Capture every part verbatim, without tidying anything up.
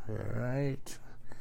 All right.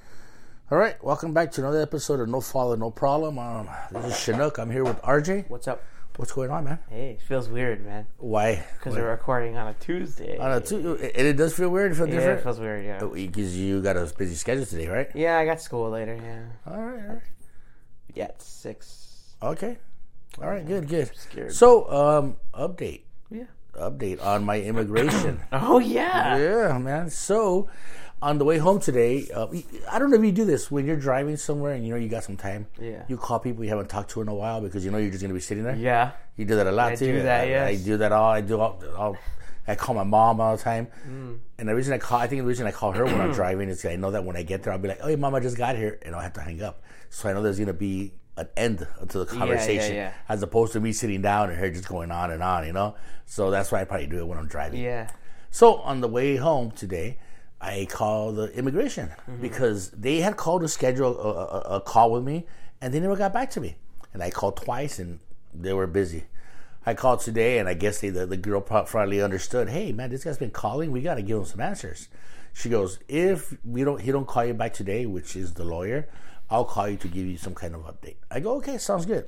All right. Welcome back to another episode of No Father, No Problem. Um, this is Chinook. I'm here with R J. What's up? What's going on, man? Hey, it feels weird, man. Why? Because we're recording on a Tuesday. On a Tuesday. And it does feel weird? It feels yeah, different? it feels weird, yeah. Because you got a busy schedule today, right? Yeah, I got school later, yeah. All right, all right. Yeah, it's six. Okay. All right, good, good. I'm scared. So, um, update. Yeah. Update on my immigration. Oh, yeah. Yeah, man. So, on the way home today, uh, I don't know if you do this when you're driving somewhere and you know you got some time. Yeah. You call people you haven't talked to in a while because you know you're just going to be sitting there. Yeah. You do that a lot I too. do that, I, yes. I do that all. I do all, all. I call my mom all the time. Mm. And the reason I call, I think the reason I call her when I'm driving is I know that when I get there, I'll be like, "Oh, hey, mom, I just got here," and I'll have to hang up. So I know there's going to be an end to the conversation, yeah, yeah. as opposed to me sitting down and her just going on and on, you know. So that's why I probably do it when I'm driving. Yeah. So on the way home today, I called the immigration mm-hmm. because they had called to schedule a, a, a call with me, and they never got back to me. And I called twice, and they were busy. I called today, and I guess they, the, the girl probably understood. Hey, man, this guy's been calling. We got to give him some answers. She goes, if we don't, he don't call you back today, which is the lawyer, I'll call you to give you some kind of update. I go, okay, sounds good.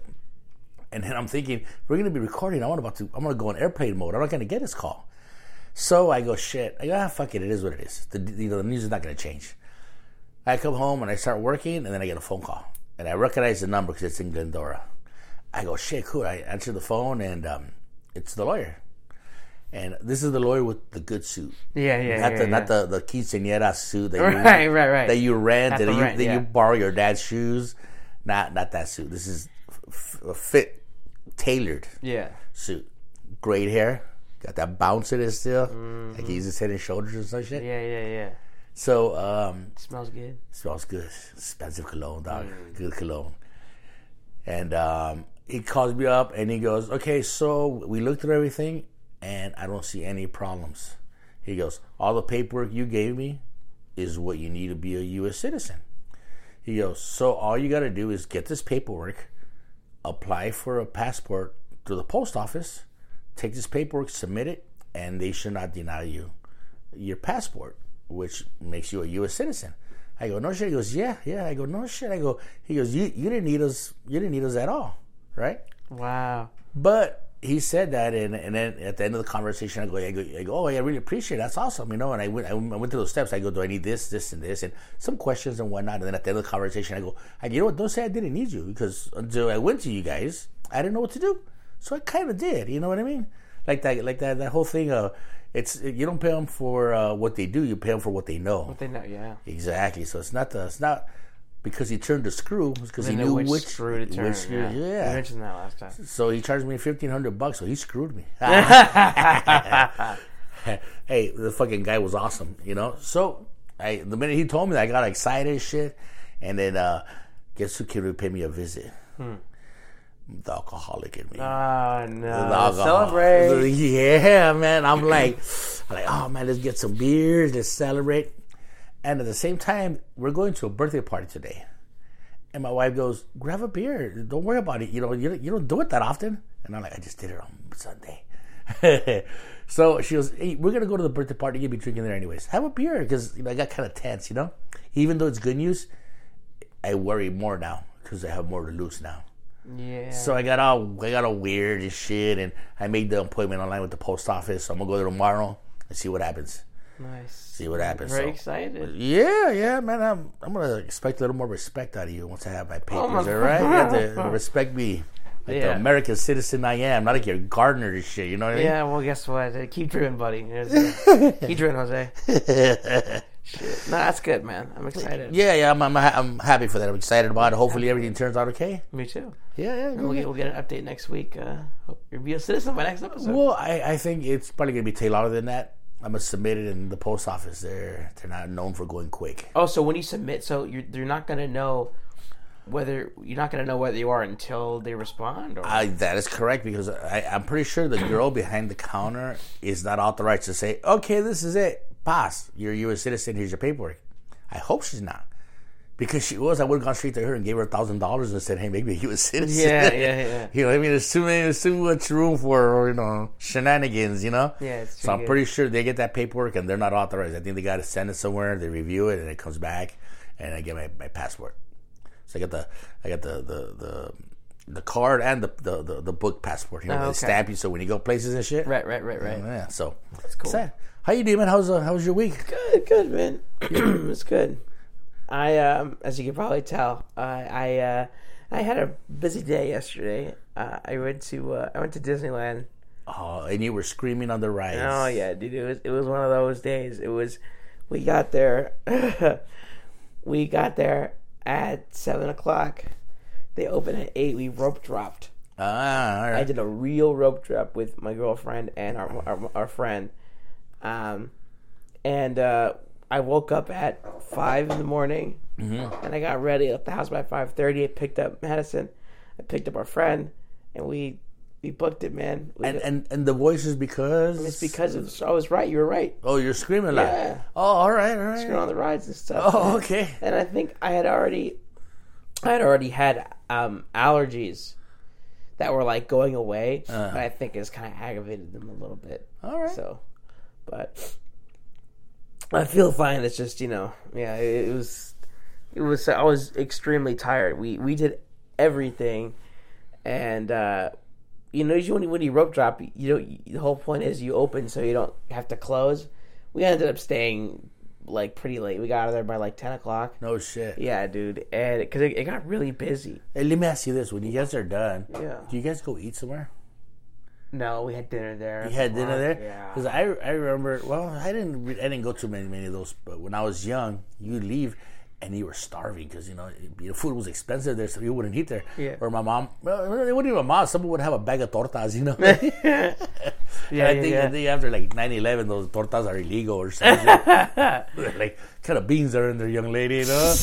And then I'm thinking, we're going to be recording. I'm about to, I'm going to go in airplane mode. I'm not going to get this call. So I go, shit. I go, ah, fuck it. It is what it is. The, you know, the news is not going to change. I come home and I start working, and then I get a phone call. And I recognize the number because it's in Glendora. I go, shit, cool. I answer the phone, and um, it's the lawyer. And this is the lawyer with the good suit. Yeah, yeah, not yeah. the yeah. Not the, the quinceañera suit that you, right, right, right. that you rent, that, you, rent, that yeah. you borrow your dad's shoes. Not not that suit. This is f- a fit, tailored Yeah. suit. Great hair. Got that bounce in it still. Mm-hmm. Like he uses head and shoulders and such shit. Yeah, yeah, yeah. So, um... Smells good. Smells good. Expensive cologne, dog. Mm. Good cologne. And um, he calls me up and he goes, okay, so we looked at everything and I don't see any problems. He goes, all the paperwork you gave me is what you need to be a U S citizen. He goes, so all you got to do is get this paperwork, apply for a passport to the post office, take this paperwork, submit it, and they should not deny you your passport, which makes you a U S citizen. I go, no shit. He goes, yeah, yeah. I go, no shit. I go, he goes, you you didn't need us. You didn't need us at all, right? Wow. But he said that, and and then at the end of the conversation, I go, I go, I go, oh, I really appreciate it. That's awesome, you know. And I went, I went through those steps. I go, do I need this, this, and this, and some questions and whatnot. And then at the end of the conversation, I go, I, you know what? Don't say I didn't need you, because until I went to you guys, I didn't know what to do. So I kind of did. You know what I mean? Like that, like that, that whole thing. Uh, it's you don't pay them for uh, what they do. You pay them for what they know. What they know, yeah. Exactly. So it's not the, it's not because he turned the screw. It's because he knew which, which screw to turn. Which screw, yeah. yeah. You mentioned that last time. So he charged me fifteen hundred bucks. So he screwed me. Hey, the fucking guy was awesome. You know. So I, the minute he told me that, I got excited as shit. And then uh, guess who came to pay me a visit? Hmm. The alcoholic in me. Oh, no. The Celebrate. Yeah, man. I'm like, I'm like, oh, man, let's get some beers. Let's celebrate. And at the same time, we're going to a birthday party today. And my wife goes, grab a beer. Don't worry about it. You know, you, you don't do it that often. And I'm like, I just did it on Sunday. So she goes, hey, we're going to go to the birthday party. You'll be drinking there anyways. Have a beer. Because you know, I got kind of tense, you know. Even though it's good news, I worry more now because I have more to lose now. Yeah. So I got all I got all weird and shit, and I made the appointment online with the post office. So I'm gonna go there tomorrow and see what happens. Nice. See what happens. Very so, excited. Yeah, yeah, man. I'm I'm gonna expect a little more respect out of you once I have my papers. Oh my all right, you have to respect me, like yeah. the American citizen I am, not like your gardener and shit. You know what I mean? Yeah. Well, guess what? Uh, keep driven, buddy. Uh, keep driven, Jose. Shit. No, that's good, man. I'm excited. Yeah, yeah. I'm I'm, I'm happy for that. I'm excited about it. Hopefully everything turns out okay. Me too. Yeah, yeah. We'll get, we'll get an update next week. Uh, hope you'll be a citizen by next episode. Well, I, I think it's probably gonna be tailored than that. I'm gonna submit it in the post office. They're they're not known for going quick. Oh, so when you submit, so you're you're not gonna know whether you're not gonna know whether you are until they respond. Or? I, that is correct because I, I'm pretty sure the girl behind the counter is not authorized to say, "Okay, this is it. Pass. You're a U S citizen. Here's your paperwork." I hope she's not, Because she was, I would have gone straight to her and gave her a thousand dollars and said, "Hey, maybe you a citizen." Yeah, yeah, yeah. You know, I mean, there's too many, there's too much room for you know shenanigans. You know. Yeah, it's so I'm good. pretty sure they get that paperwork and they're not authorized. I think they got to send it somewhere. They review it and it comes back, and I get my, my passport. So I got the I got the the the, the card and the, the, the, the book passport. You know, Oh, they okay. stamp you so when you go places and shit. Right, right, right, right. Yeah. So That's cool. sad. How you doing, man? How's uh, how was your week? Good, good, man. It's good. I, um, as you can probably tell, uh, I, uh, I had a busy day yesterday. Uh, I went to, uh, I went to Disneyland. Oh, and you were screaming on the rides. Oh yeah, dude. It was, it was one of those days. It was, we got there, we got there at seven o'clock. They opened at eight. We rope dropped. Ah, all right. I did a real rope drop with my girlfriend and our our, our friend, um, and uh, I woke up at five in the morning, mm-hmm. and I got ready at the house by five thirty. I picked up Madison, I picked up our friend, and we we booked it, man. We And, did- and and the voice is because it's because of, so I was right. You were right. oh, you're screaming loud. Yeah. Oh, all right, all right. Screwing on the rides and stuff. Oh, man. okay. And I think I had already, I had already had um, allergies that were like going away, Uh. but I think it's kind of aggravated them a little bit. All right. So, but I feel fine. It's just, you know, yeah, it, it was, it was. I was extremely tired. We we did everything, and uh, you know, usually when you, when you rope drop, you know, the whole point is you open so you don't have to close. We ended up staying like pretty late. We got out of there by like ten o'clock. No shit. Yeah, dude, and because it, it got really busy. Hey, let me ask you this: when you guys are done, Yeah. do you guys go eat somewhere? No, we had dinner there. You had dinner there? Yeah. Because I, I remember. Well, I didn't re- I didn't go to many many of those. But when I was young, you leave. And you were starving because you know you know, food was expensive there, so you wouldn't eat there. Yeah. Or my mom, well, it wasn't even my mom. Someone would have a bag of tortas, you know. yeah, And I yeah, think, yeah. I think after like nine eleven, those tortas are illegal or something. Like, kind of beans are in there, young lady, you know?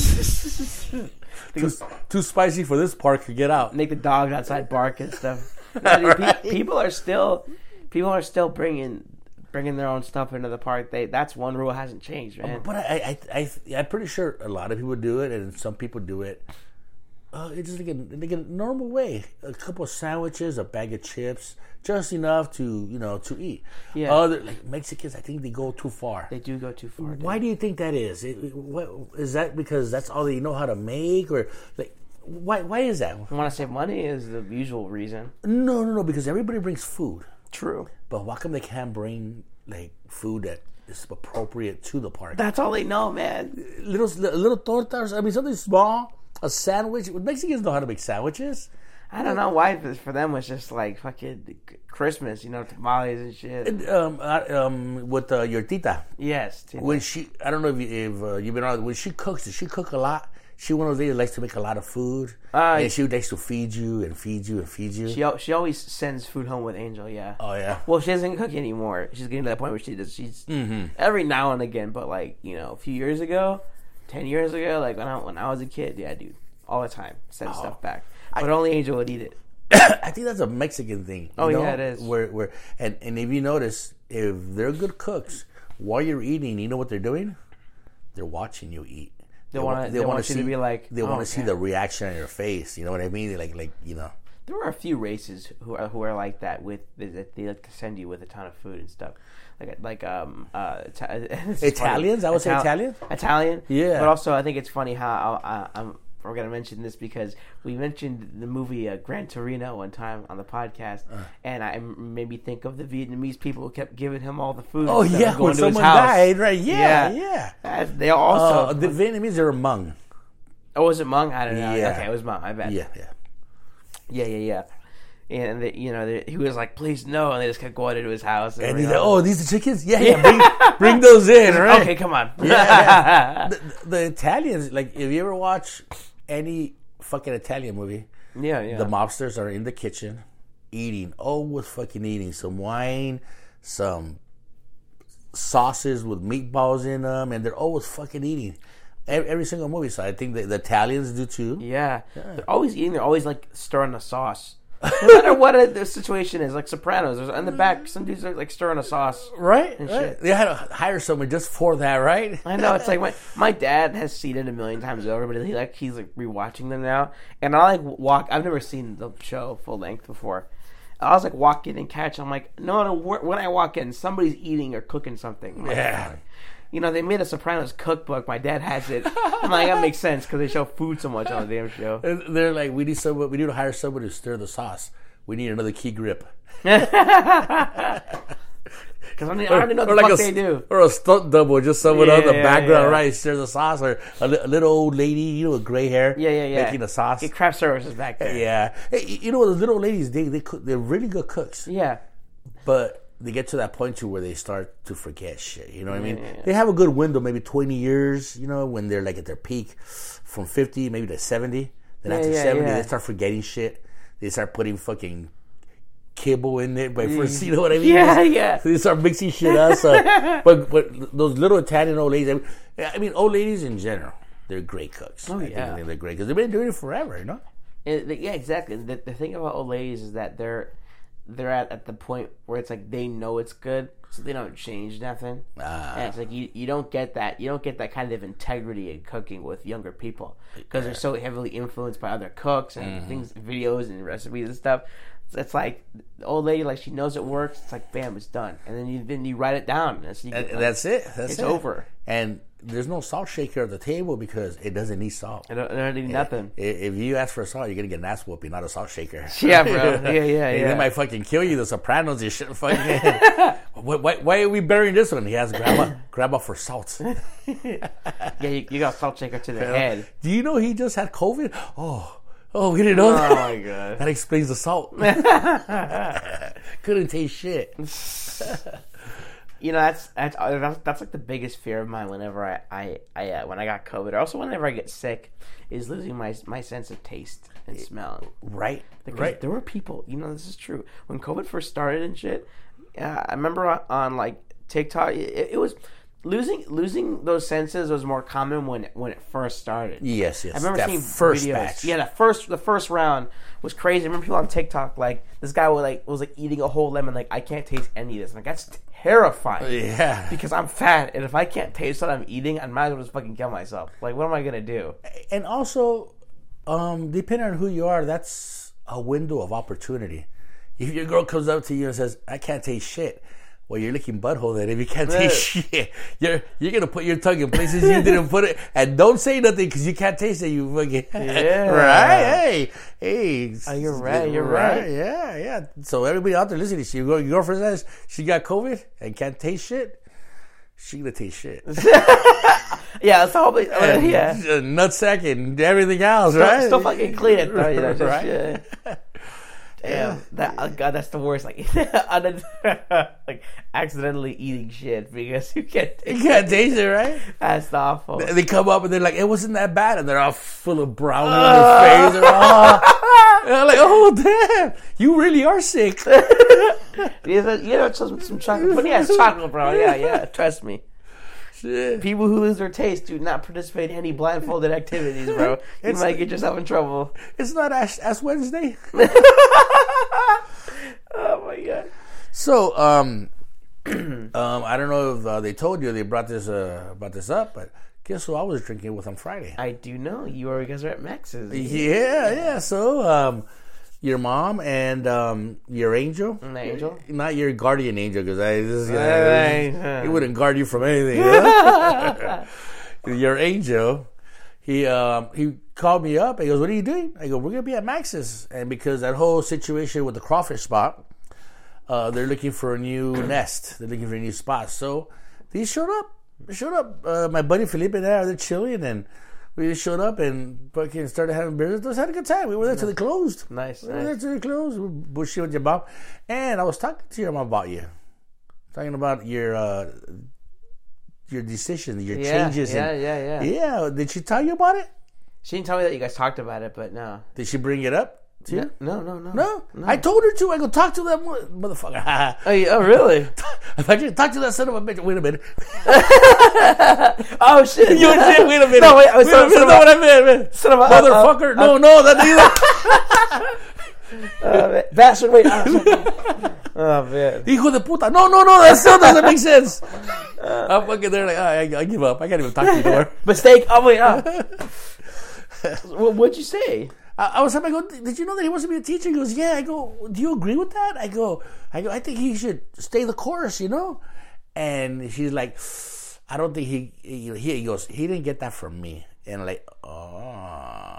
too, too spicy for this park to get out. Make the dogs outside bark and stuff. No, dude, pe- Right. People are still, people are still bringing, bringing their own stuff into the park. They that's one rule hasn't changed, man. But I, I, I, I'm pretty sure a lot of people do it, and some people do it. Uh, it's just like a, like a normal way. A couple of sandwiches, a bag of chips, just enough to you know to eat. Yeah. Other like Mexicans, I think they go too far. They do go too far. Dude. Why do you think that is? It, it- what, is that because that's all they know how to make, or like why? Why is that? I want to save money is the usual reason. No, no, no. Because everybody brings food, True. but why come they can't bring like food that is appropriate to the park? That's all they know, man. little little tortas. I mean, something small, a sandwich. Mexicans know how to make sandwiches. I don't know why but for them it's just like fucking Christmas, you know, tamales and shit. And, um, uh, um, with uh, your tita, Yes. Too. when she, I don't know if, you, if uh, you've been on. When she cooks, does she cook a lot? She one of those ladies that likes to make a lot of food, Uh, and she likes to feed you and feed you and feed you. She al- she always sends food home with Angel. Yeah. oh yeah, Well, she doesn't cook anymore. She's getting to that point where she does. She's every now and again, but like you know, a few years ago, ten years ago, like when I when I was a kid, yeah, dude, all the time send stuff back. But only Angel would eat it. I think that's a Mexican thing. you Oh, know? yeah, it is. Where where and, and if you notice, if they're good cooks, while you're eating, you know what they're doing? They're watching you eat. They wanna- they wanna want you to be like, they oh, want to see yeah. the reaction on your face. You know what I mean? Like like you know. There are a few races who are who are like that with that they like to send you with a ton of food and stuff. Like like um uh Ita- it's Italians? funny. I would say Ital- Italian? Italian. Yeah. But also I think it's funny how I, I, I'm we're gonna mention this because we mentioned the movie uh, Gran Torino one time on the podcast, Uh. and I m- made me think of the Vietnamese people who kept giving him all the food. Oh instead of yeah, going when to his someone house. died, right? Yeah, Yeah. yeah. That's- they also. Uh, the Vietnamese are Hmong. oh, was it Hmong? I don't know. Yeah. Okay, it was Hmong. I bet. Yeah, yeah. Yeah, yeah, yeah. And they, you know, they, he was like, "Please no," and they just kept going into his house. And you he's know. like, "Oh, these are chickens? Yeah, yeah. Bring, bring those in, right?" Okay, come on. Yeah. the, the Italians, like, if you ever watch any fucking Italian movie, yeah, yeah. the mobsters are in the kitchen eating, always fucking eating some wine, some sauces with meatballs in them, and they're always fucking eating. Every, every single movie. So I think the, the Italians do too. yeah. They're always eating. They're always like stirring the sauce. No matter what the situation is, like Sopranos, there's in the back, some dudes are like stirring a sauce. Right? And right. shit. They had to hire someone just for that, right? I know. It's like my, my dad has seen it a million times over, but he like he's like rewatching them now. And I like walk. I've never seen the show full length before. I was like walk in and catch. I'm like, no matter where, when I walk in, somebody's eating or cooking something. I'm like, Yeah. You know, they made a Sopranos cookbook. My dad has it. I'm like, that makes sense because they show food so much on the damn show. And they're like, we need someone. We need to hire someone to stir the sauce. We need another key grip. Because I, I already know what the like fuck a, they do. Or a stunt double, just someone Yeah, on the yeah, background, yeah. right? Stirs the sauce, or a, li- a little old lady, you know, with gray hair, Yeah, yeah, yeah. making the sauce. Get craft services back there. Yeah, hey, you know, the little ladies, they they cook, they're really good cooks, Yeah. but they get to that point too where they start to forget shit. You know what I mean? Yeah, yeah. They have a good window, maybe twenty years. You know, when they're like at their peak, from fifty maybe to seventy. Then Yeah, after yeah, seventy, yeah. they start forgetting shit. They start putting fucking kibble in it by first. You know what I mean? Yeah, yeah. So they start mixing shit up. So, but but those little Italian old ladies. I mean, I mean, old ladies in general, they're great cooks. Oh, I yeah. think they're great because they've been doing it forever. You know? It, the- yeah, exactly. The, the thing about old ladies is that they're they're at, at the point where it's like they know it's good, so they don't change nothing. Ah. And it's like you, you don't get that you don't get that kind of integrity in cooking with younger people because they're so heavily influenced by other cooks and Mm-hmm. things, videos and recipes and stuff. So it's like the old lady, like she knows it works. It's like bam, it's done, and then you then you write it down, and so you And get, like, that's it. That's it's it. over. And there's no salt shaker at the table because it doesn't need salt. I don't, I don't need nothing. I- If you ask for salt, you're gonna get an ass whooping, not a salt shaker. Yeah, bro. Yeah, yeah, And yeah. They might fucking kill you. The Sopranos, you shit. Fucking. why, why, why are we burying this one? He has grandma, grandma for salt. Yeah, you, you got salt shaker to the head. Do you know he just had COVID? Oh, oh, we didn't know Oh that. my god. That explains the salt. Couldn't taste shit. You know, that's that's that's, that's like the biggest fear of mine. Whenever I I, I uh, when I got COVID, or also whenever I get sick, is losing my my sense of taste and smell. Right, Because right. there were people, you know, this is true. When COVID first started and shit, uh, I remember on, on like TikTok, it, it was losing losing those senses was more common when when it first started. Yes, yes. I remember that seeing first videos. batch. Yeah, the first the first round was crazy. I remember people on TikTok like this guy was like was like eating a whole lemon. Like I can't taste any of this. I'm like that's terrifying. Yeah. Because I'm fat, and if I can't taste what I'm eating, I might as well just fucking kill myself. Like, what am I gonna do? And also, um, depending on who you are, that's a window of opportunity. If your girl comes up to you and says, "I can't taste shit," well, you're licking butthole. Then if you can't taste shit, you're you're gonna put your tongue in places you didn't put it, and don't say nothing because you can't taste it. You fucking Yeah. right? Hey, hey. Oh, you're right, you're right. Yeah, yeah. So everybody out there listening, your girl- your girlfriend says she got COVID and can't taste shit. She gonna taste shit. Yeah, it's all. Uh, yeah, Nutsack and everything else, still, right? still fucking clean it though. You know, just, Right. yeah. Damn, that oh god, that's the worst. Like, like accidentally eating shit because you can't. You Taste can't taste it, right? That's awful. They come up and they're like, "It wasn't that bad," and they're all full of brownie on their face. They're, all, they're like, "Oh damn, you really are sick." You know, you know some, some chocolate, but yeah, it's chocolate, bro. Yeah, yeah. Trust me. Shit. People who lose their taste do not participate in any blindfolded activities, bro. You It's- might get yourself in trouble. It's not Ash, Ash Wednesday. Oh my god. So, um, um, I don't know if uh, they told you they brought this uh, brought this up, but guess who I was drinking with on Friday? I do know you are guys are at Max's. Yeah, yeah. So, um, your mom and um, your angel, An angel. not your guardian angel, because I this Right, guy right. he wouldn't guard you from anything. You know? Your angel, he um, he called me up. He goes, "What are you doing?" I go, "We're gonna be at Max's," and because that whole situation with the crawfish spot, uh, they're looking for a new nest. They're looking for a new spot. So these showed up. They showed up. Uh, my buddy Felipe and I, they're chilling, and we just showed up and fucking started having beers. Just had a good time. We were there till they closed. Nice, We were there nice. till they closed. We were bullshit with your mom, and I was talking to your mom about you, talking about your uh, your decisions, your Yeah, changes. yeah, and, yeah, yeah. yeah. Did she tell you about it? She didn't tell me that you guys talked about it, but no. Did she bring it up to you? No, no, no. No? I told her to. I go talk to that mo- motherfucker. Oh, you- oh really? If I just talk to that son of a bitch. Wait a minute. Oh shit! You did. Wait a minute. No, wait. I was wait a minute. son Know of what a- I meant, man. son of a- Motherfucker. uh, uh, no, no, that man. Bastard, wait. Oh, oh, man. Hijo de puta. No, no, no. That still doesn't make sense. I'm fucking there like, oh, I, I give up. I can't even talk to you anymore. Mistake. Oh, wait. Oh. What, what'd you say? I, I was having, I go, did you know that he wants to be a teacher? He goes, yeah. I go, do you agree with that? I go, I go, I think he should stay the course, you know? And she's like, I don't think he, he, he goes, he didn't get that from me. And I'm like, oh,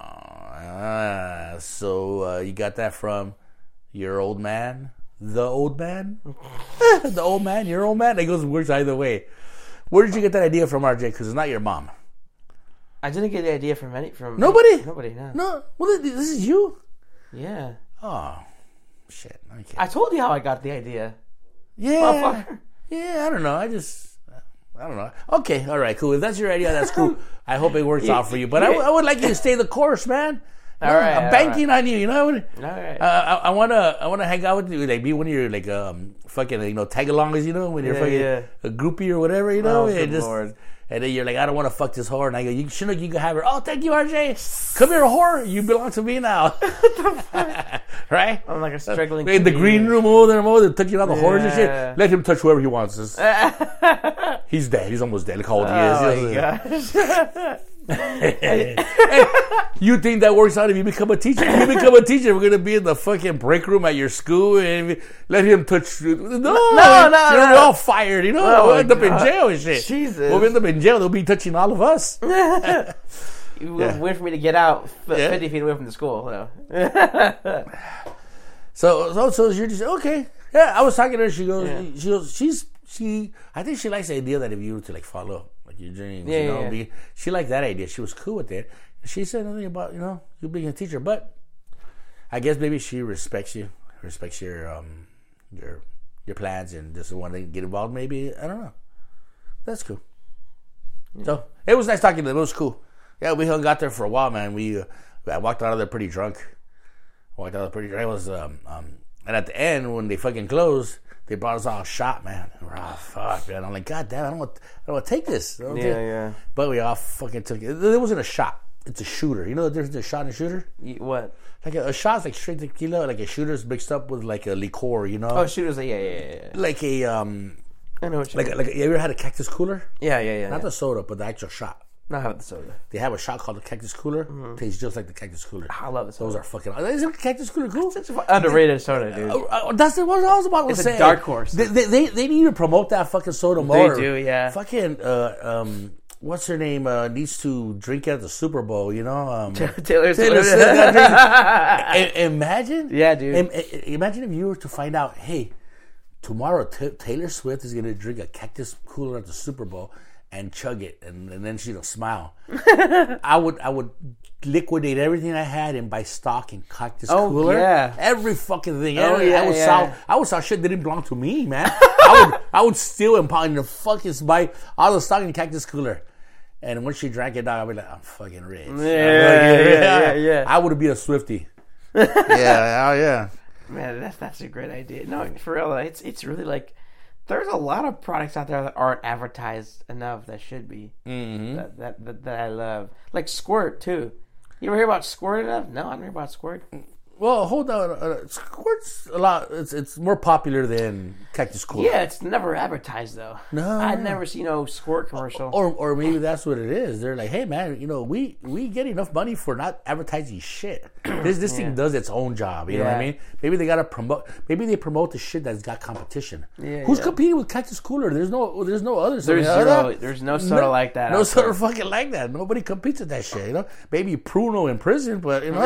uh, so uh, you got that from your old man? The old man? The old man? Your old man? It goes, works either way. Where did you get that idea from, R J? Because it's not your mom. I didn't get the idea from any from nobody. Nobody, no. No. Well, this is you. Yeah. Oh, shit. Okay. I told you how I got the idea. Yeah. Yeah. I don't know. I just, I don't know. Okay. All right. Cool. If that's your idea, that's cool. I hope it works out for you. But I, I would like you to stay the course, man. All no, right. I'm all banking right. on you. You know. I, all right. uh, I, I wanna. I wanna hang out with you. Like be one of your like um fucking you know tag-alongs. You know when you're Yeah, fucking yeah. a groupie or whatever. You know. Oh, and good just, Lord. And then you're like, I don't want to fuck this whore. And I go, you shouldn't. You can have her. Oh, thank you, R J. Come here, whore. You belong to me now. Right? I'm like a struggling. In the green room over there, over there, touching all the whores and Yeah. shit. Let him touch whoever he wants. He's dead. He's almost dead. Look how old Oh he is. my gosh. Hey, you think that works out if you become a teacher? If you become a teacher, we're gonna be in the fucking break room at your school and let him touch. No, no, no, You're no. all fired. You know, Oh we'll my end up in God. jail and shit. Jesus. We'll end up in jail. They'll be touching all of us. You Yeah. wait for me to get out f- Yeah. fifty feet away from the school. So. So, so, so you're just okay. Yeah, I was talking to her. She goes, Yeah. she goes, she's she. I think she likes the idea that if you were to like follow like your dreams, Yeah, you know, yeah, yeah. Be, she liked that idea. She was cool with it. She said nothing about you know you being a teacher, but I guess maybe she respects you, respects your um your your plans, and doesn't want to get involved. Maybe I don't know. That's cool. Yeah. So it was nice talking to them. It was cool. Yeah, we hung out there for a while, man. We uh, I walked out of there pretty drunk. Walked out of there pretty drunk. It was um um and at the end when they fucking closed, they brought us all a shot, man. And we're all fuck, man. I'm like, God damn, I don't want, I don't want to take this. I don't Yeah, take- yeah. But we all fucking took it. It wasn't a shot. It's a shooter. You know the difference between a shot and a shooter? You- What? Like a, a shot's like straight tequila. Like a shooter's mixed up with like a liqueur. You know, Oh, shooters. Yeah, yeah, yeah. yeah. like a um, I know what you like mean. like you ever had a Cactus Cooler? Yeah, yeah, yeah. Not yeah. the soda, but the actual shot. Not have the soda. They have a shot called the Cactus Cooler. Tastes just like the Cactus Cooler. I love the soda. Those are fucking. Isn't Cactus Cooler cool? It's an underrated soda, dude. Uh, uh, that's what I was about to It's a say. dark horse. They, they, they, they need to promote that fucking soda more. do, yeah. Fucking uh, um, what's her name? Uh, needs to drink at the Super Bowl. You know, um, Taylor Swift. Taylor Swift got drink- I- Imagine, Yeah, dude. Im- i- imagine if you were to find out, hey, tomorrow T- Taylor Swift is gonna drink a Cactus Cooler at the Super Bowl and chug it, and, and then she'll smile. I would, I would liquidate everything I had and buy stock in Cactus Oh, Cooler. yeah. Every fucking thing. Oh, Every- yeah, I would yeah. sell. I would sell shit that didn't belong to me, man. I would, I would steal and pound the fucking buy all the stock in Cactus Cooler. And when she drank it, I'd be like, I'm fucking rich. I'm fucking yeah, rich. yeah, yeah. I would be a Swiftie. yeah, oh yeah. Man, that's that's a great idea. No, for real, it's it's really like there's a lot of products out there that aren't advertised enough that should be. Mm-hmm. That, that that that I love, like Squirt too. You ever hear about Squirt enough? No, I don't hear about Squirt. Well, hold on. Uh, Squirt's a lot. It's it's more popular than Cactus Cooler. Yeah, it's never advertised though. No. I never see no Squirt commercial. Or or maybe that's what it is. They're like, hey man, you know, we we get enough money for not advertising shit. This this thing does its own job. You know what I Yeah. mean? Maybe they gotta promote. Maybe they promote the shit that's got competition. Yeah, Who's yeah. competing with Cactus Cooler? There's no there's no others. There's I mean, zero. other- There's no soda like that. No out soda there. fucking like that. Nobody competes with that shit. You know, maybe Pruno in prison, but you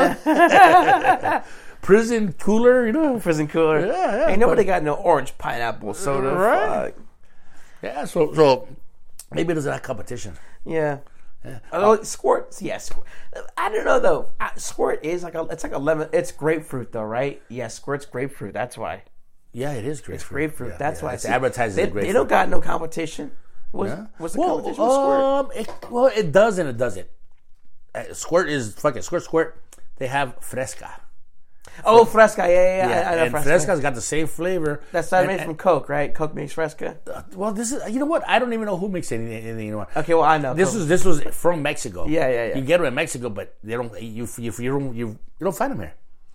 know, prison cooler. You know, Prison cooler. Yeah, yeah, Ain't nobody but- got no orange pineapple soda. Right. Fuck. yeah. So so maybe there's that competition. Yeah. Oh, Squirt, yeah, Squirt. I don't know though. I, Squirt is like a, it's like a lemon. It's grapefruit though, right? Yeah, Squirt's grapefruit. That's why. Yeah, it is grapefruit. Grapefruit. Yeah, that's yeah. why It's See, advertised they, as grapefruit. They don't got no competition. What's, Yeah. what's the well, competition with Squirt? um, it, well, it does and it doesn't. Uh, Squirt is fucking Squirt. Squirt. They have Fresca. Oh, Fresca. Yeah, yeah, yeah. I, I know and Fresca. Fresca's got the same flavor. That's not And- made from Coke, right? Coke makes Fresca. uh, well, this is you know what? I don't even know who makes anything. anything you know what? Okay, well I know. This Coke. was this was from Mexico. Yeah, yeah, yeah. You get them in Mexico, but they don't. You you you don't you, you don't find them here.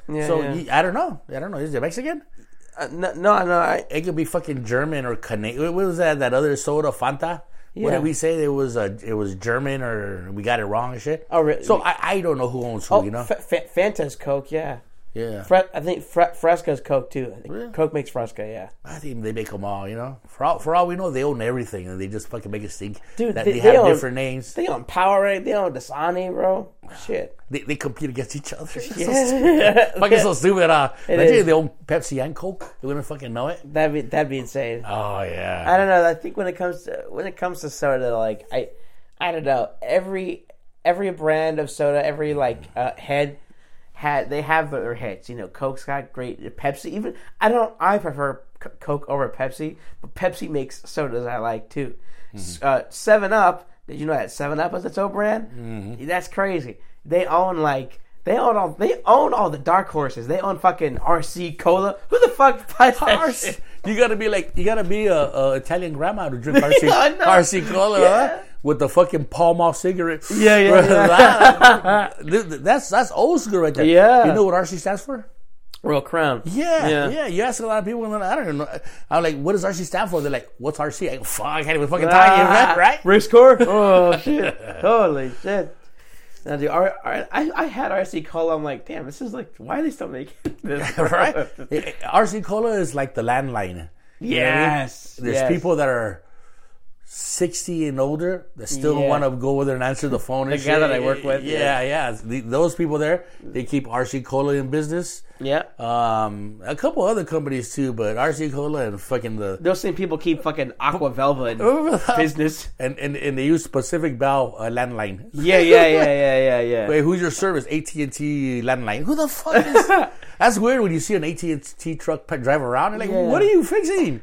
Yeah, so yeah. You, I don't know. I don't know. Is it Mexican? Uh, no, no, no. I, It could be fucking German or Canadian. What was that? That other soda, Fanta? Yeah. What did we say? It was uh, it was German or we got it wrong and shit? Oh, really? So I, I don't know who owns who, oh, you know? F- F- Fanta's Coke, yeah. Yeah. Fre- I think Fre- Fresca's Coke, too. I think Really? Coke makes Fresca, yeah. I think they make them all, you know? For all, for all we know, they own everything and they just fucking make it stink. Dude, that they- they, they have own- different names. They own Powerade, they own Dasani, bro. Shit. They, they compete against each other. It's so stupid. Yeah. Fucking so stupid. Uh, It imagine is. if they own Pepsi and Coke. They wouldn't fucking know it. That'd be, that'd be insane. Oh, yeah. I don't know. I think when it comes to when it comes to soda, like I, I don't know. Every every brand of soda, every like uh, head had they have their heads. You know, Coke's got great. Pepsi, even I don't. I prefer C- Coke over Pepsi, but Pepsi makes sodas I like too. Mm-hmm. Uh, Seven Up. Did you know that Seven Up is its own brand? Mm-hmm. That's crazy. They own like. They own all. They own all the dark horses. They own fucking R C Cola. Who the fuck buys that R C, shit? you gotta be like you gotta be a, a Italian grandma to drink R C, I know. R C Cola Yeah. huh? With the fucking Pall Mall cigarette. Yeah, yeah, That- that's that's old school right there. Yeah. You know what R C stands for? Royal Crown. Yeah, Yeah. yeah, You ask a lot of people, and I don't even know. I'm like, what does R C stand for? They're like, what's R C? I go, fuck, I can't even fucking talk. Ah, Right? Race car? Oh, shit. Holy shit. Now, dude, R- R- I, I had R C Cola. I'm like, damn, this is like, why are they still making this? Right? R C Cola is like the landline. You know what I mean? Yes. There's yes. people that are sixty and older that still Yeah. want to go over there and answer the phone. The and guy shit. that I work with, Yeah, yeah. The, those people there, they keep R C Cola in business. Yeah. Um, a couple other companies too, but R C Cola and fucking the Those same people keep fucking Aqua Velva in business. and, and and they use Pacific Bell uh, landline. Yeah, yeah, yeah, yeah, yeah, yeah. Wait, who's your service? A T and T landline. Who the fuck is that? That's weird when you see an A T and T truck pe- drive around. You're like, Yeah. what are you fixing?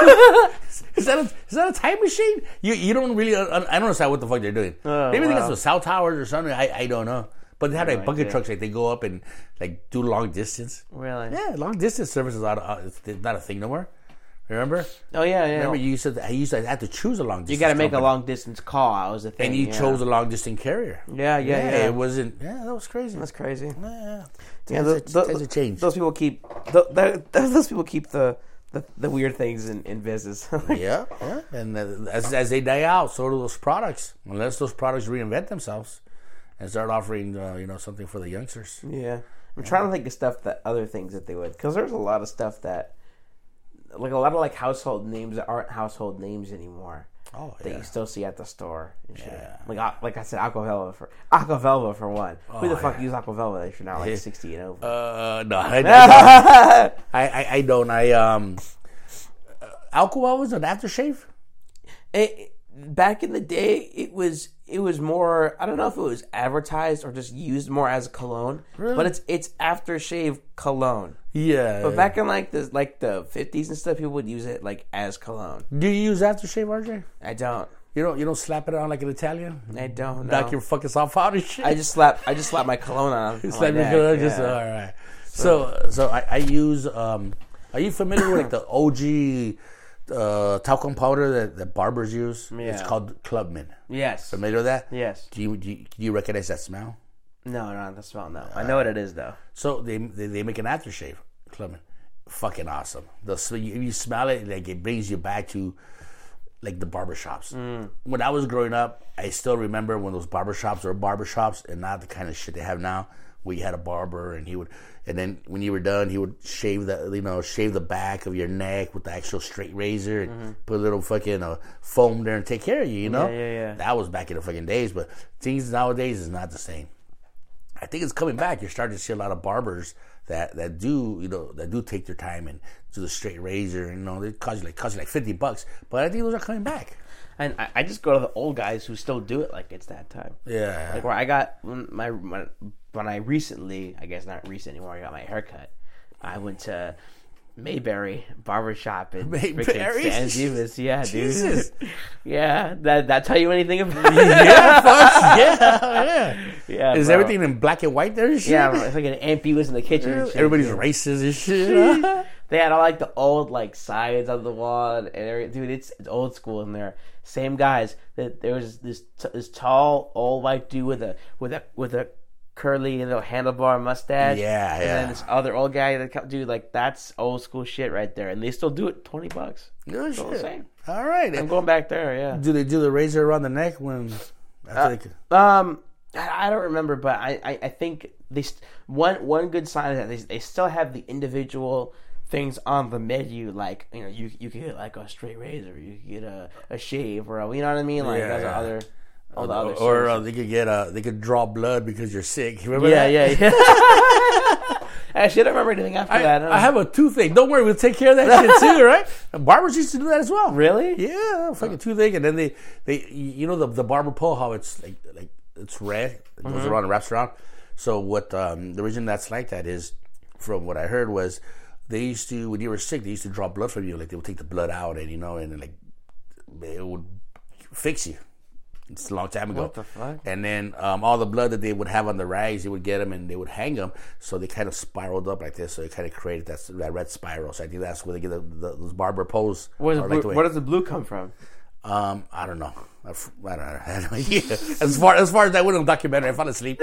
is that a, is that a time machine? You you don't really. Uh, I don't understand what the fuck they're doing. Oh, Maybe they got wow. some cell towers or something. I, I don't know. But they have like No bucket idea. trucks like they go up and like do long distance. Really? Yeah, long distance service is not a, it's not a thing no more. Remember? Oh, yeah, yeah. Remember you said that I used to have to choose a long distance. you got to make a company. long distance call. That was the thing. and you yeah. chose a long distance carrier. Yeah, yeah, yeah. It wasn't. Yeah, that was crazy. That's crazy. Yeah, Yeah, Times those, have- those, times have changed. those people keep th- th- those people keep the, the, the weird things in, in business. Yeah, yeah. And uh, as, as they die out, so do those products. Unless those products reinvent themselves and start offering, uh, you know, something for the youngsters. Yeah, I'm trying to think of stuff that other things that they would, because there's a lot of stuff that, like a lot of like household names that aren't household names anymore. Oh That yeah. you still see at the store and shit. Yeah. Like uh, like I said, Aquavelva for Aquavelva for one. Who the Oh, fuck yeah. use Aquavelva if you're not like Yeah. sixty and over? Uh, no, I, I, don't. I, I, I don't. I um, uh, alcohol was an aftershave. It, back in the day, it was it was more. I don't know if it was advertised or just used more as a cologne, Really? but it's it's aftershave cologne. Yeah. But back in like the like the fifties and stuff, people would use it like as cologne. do you use aftershave, R J? I don't. You don't. You don't slap it on like an Italian. I don't. Knock know. your fucking self out and shit. I just slap. I just slap my cologne on. on Slap my your neck, cologne, just yeah. all right. So so I, I use. Um, are you familiar with like the O G uh, talcum powder that, that barbers use? Yeah. It's called Clubman. Yes. Familiar with that? Yes. Do you do you, do you recognize that smell? No, no, the smell. No, I know what it is though. So they they, they make an aftershave, Clubman. Fucking awesome. The sm- you, you smell it, like it brings you back to like the barbershops. Mm. When I was growing up, I still remember when those barbershops were barbershops and not the kind of shit they have now, where you had a barber and he would, and then when you were done, he would shave the, you know, shave the back of your neck with the actual straight razor and mm-hmm. put a little fucking uh, foam there and take care of you. You know, Yeah, yeah, yeah. That was back in the fucking days, but things nowadays is not the same. I think it's coming back. You're starting to see a lot of barbers that, that do, you know, that do take their time and do the straight razor. You know, they cost you like cost you like fifty bucks. But I think those are coming back. And I, I just go to the old guys who still do it like it's that time. Yeah. Like where I got when my when, when I recently, I guess not recent anymore, I got my haircut. I went to Mayberry barbershop in Mayberry? freaking San Dimas. Yeah, dude. Jesus. Yeah, that that tell you anything about it? yeah, fuck, yeah, yeah. Yeah, Is bro. everything in black and white there and shit? Yeah, it's like an M P was in the kitchen. and shit, Everybody's dude. racist and shit. They had all like the old like sides on the wall and every, dude, it's, it's old school in there. Same guys. That there was this t- this tall old white dude with a with a with a curly little handlebar mustache. Yeah, and yeah. then this other old guy that come, dude, like that's old school shit right there, and they still do it twenty bucks. Good Still the same. All right. I'm going back there. Yeah. Do they do the razor around the neck when? After Uh, they could... Um, I, I don't remember, but I, I, I think they st- one one good sign is that they they still have the individual things on the menu, like you know you you could get like a straight razor, you could get a, a shave, or a, you know what I mean, like Yeah, those yeah. other all the other Or uh, services. they could get uh, they could draw blood because you're sick. You remember yeah, that? yeah, yeah. Actually, I don't remember anything after I, that. I have a toothache. Don't worry, we'll take care of that shit too, right? And barbers used to do that as well. Really? Yeah, fucking toothache, and then they, they, you know, the the barber pole, how it's like, like it's red, it goes Mm-hmm. around and wraps around. So what um, the reason that's like that is, from what I heard was, they used to when you were sick, they used to draw blood from you. Like they would take the blood out, and you know, and like it would fix you. It's a long time ago. What the fuck? And then um, all the blood that they would have on the rags, they would get them and they would hang them. So they kind of spiraled up like this. So it kind of created that, that red spiral. So I think that's where they get the, the, those barber pose. Where's the or blue, like the way- where does the blue come from? um, I don't know. I, f- I don't know. I have no idea. As far as far as that went on the documentary, I fell asleep.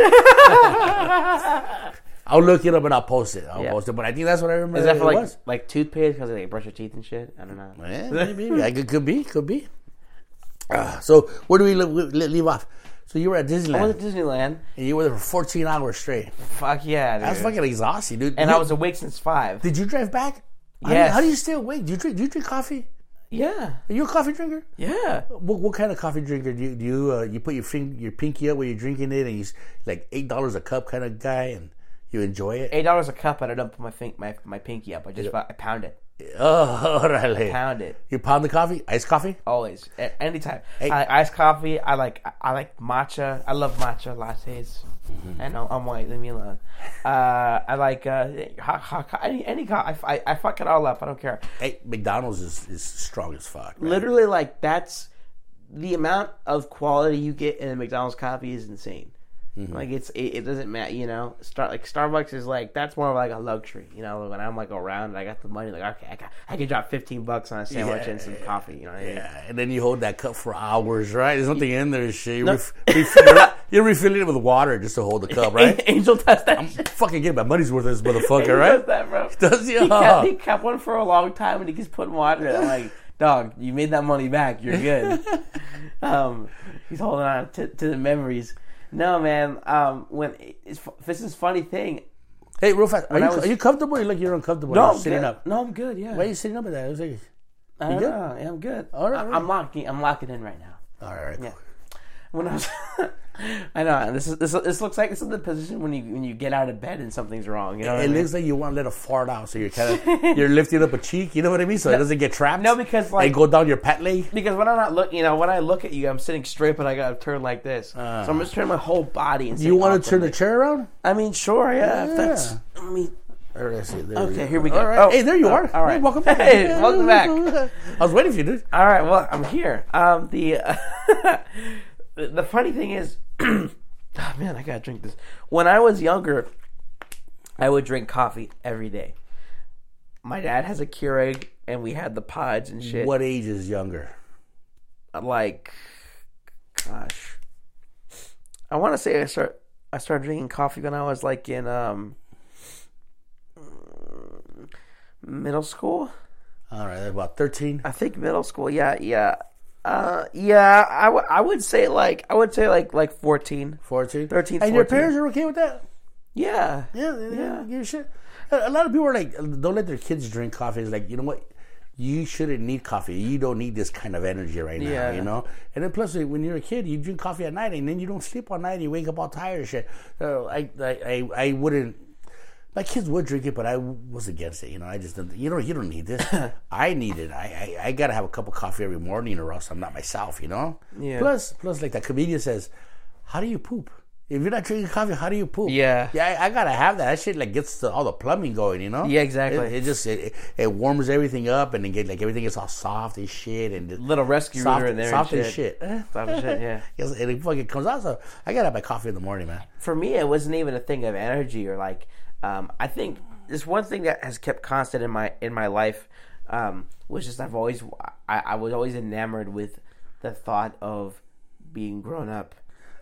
I'll look it up and I'll post it. I'll Yeah. post it. But I think that's what I remember. Is that for it like was. like toothpaste because they like, brush your teeth and shit? I don't know. Yeah, maybe. Like, it could be. Could be. Uh, so where do we li- li- leave off? So you were at Disneyland. I was at Disneyland. And you were there for fourteen hours straight. Fuck yeah, dude. That's fucking exhausting, dude. and You- I was awake since five. Did you drive back? How do you- Yes. How do you stay awake? Do you drink? Do you drink coffee? Yeah, Are you a coffee drinker? yeah. What, what kind of coffee drinker do you do? You, uh, you put your fin- your pinky up when you're drinking it, and you s- like eight dollars a cup kind of guy, and you enjoy it. Eight dollars a cup, and I don't put my fin- my my pinky up. I just I pound it, Oh, orale. pound it. You pound the coffee, iced coffee. Always, A- anytime. Hey. I, iced coffee. I like I like matcha. I love matcha lattes. I know I'm white. Leave me alone. Uh, I like uh, hot, hot, co- any any coffee. I, I, I fuck it all up. I don't care. Hey, McDonald's is, is strong as fuck. Right? Literally, like that's the amount of quality you get in a McDonald's coffee is insane. Like it's it, it doesn't matter, you know. Start like Starbucks is like that's more of like a luxury, you know. When I'm like around, and I got the money, like okay, I, got, I can drop fifteen bucks on a sandwich Yeah, and some coffee, you know. What I mean? Yeah, and then you hold that cup for hours, right? There's nothing in there, and shit. You No. ref- refill- you're refilling it with water just to hold the cup, right? Angel does that. shit. Fucking get my money's worth of this motherfucker, Angel right? does that, bro. Does he? He Oh. kept, he kept one for a long time, and he keeps putting water in it. I'm like, dog, you made that money back. You're good. um, he's holding on to, to the memories. No, man. Um, when it's, this is a funny thing. Hey, real fast. Are you, I was- are you comfortable? Or you look you're uncomfortable. No, You're I'm sitting good. up. No, I'm good. Yeah. Why are you sitting up at that? It was like, I don't good? know. Yeah, I'm good. All right, I, all right. I'm locking. I'm locking in right now. all right. Yeah. When I was, I know this is this. This looks like this is the position when you when you get out of bed and something's wrong. You know, what I It mean? looks like you want to let a fart out, so you're kind of you're lifting up a cheek. You know what I mean? So it doesn't get trapped. No, because, like- and go down your pet leg. Because when I'm not look, you know, when I look at you, I'm sitting straight, but I got to turn like this. so I'm just turning my whole body. And Do you want to turn the chair around? I mean, sure, yeah. If Yeah. that's. I mean, All right, see, there okay, we here we go. All right. Oh, hey, there you oh, are. all right. Hey, welcome back. Hey, welcome back. I was waiting for you, dude. all right, well, I'm here. Um, the uh, the, the funny thing is, oh man, I gotta drink this. When I was younger, I would drink coffee every day. My dad has a Keurig, and we had the pods and shit. What age is younger? Like, gosh, I want to say I start I started drinking coffee when I was like in um middle school. All right, about thirteen. I think middle school. Yeah, yeah, uh, yeah. I, w- I would say like I would say like like fourteen. fourteen. thirteen, And your fourteen. parents are okay with that? Yeah, Yeah, yeah. Yeah. Give a shit. A a lot of people are like, don't let their kids drink coffee. It's like, you know what? You shouldn't need coffee. You don't need this kind of energy right now, Yeah. you know? And then plus, when you're a kid, you drink coffee at night and then you don't sleep all night and you wake up all tired and shit. So I, I, I, I wouldn't, my kids would drink it, but I was against it, you know? I just didn't, you know, you don't need this. I need it. I, I, I got to have a cup of coffee every morning or else I'm not myself, you know? Yeah. Plus, plus, like that comedian says, how do you poop? If you're not drinking coffee, how do you poop? Yeah. Yeah, I, I gotta have that. That shit like gets the, all the plumbing going, you know? Yeah, exactly. It, it just it, it warms everything up, and then get like everything gets all soft and shit, and just little rescue soft, rooter in there. soft and as shit. shit. Soft as shit. Yeah. Yes, and it fucking comes out. So I gotta have my coffee in the morning, man. For me, it wasn't even a thing of energy or like. Um, I think there's one thing that has kept constant in my in my life, um, was just I've always I, I was always enamored with the thought of being grown up.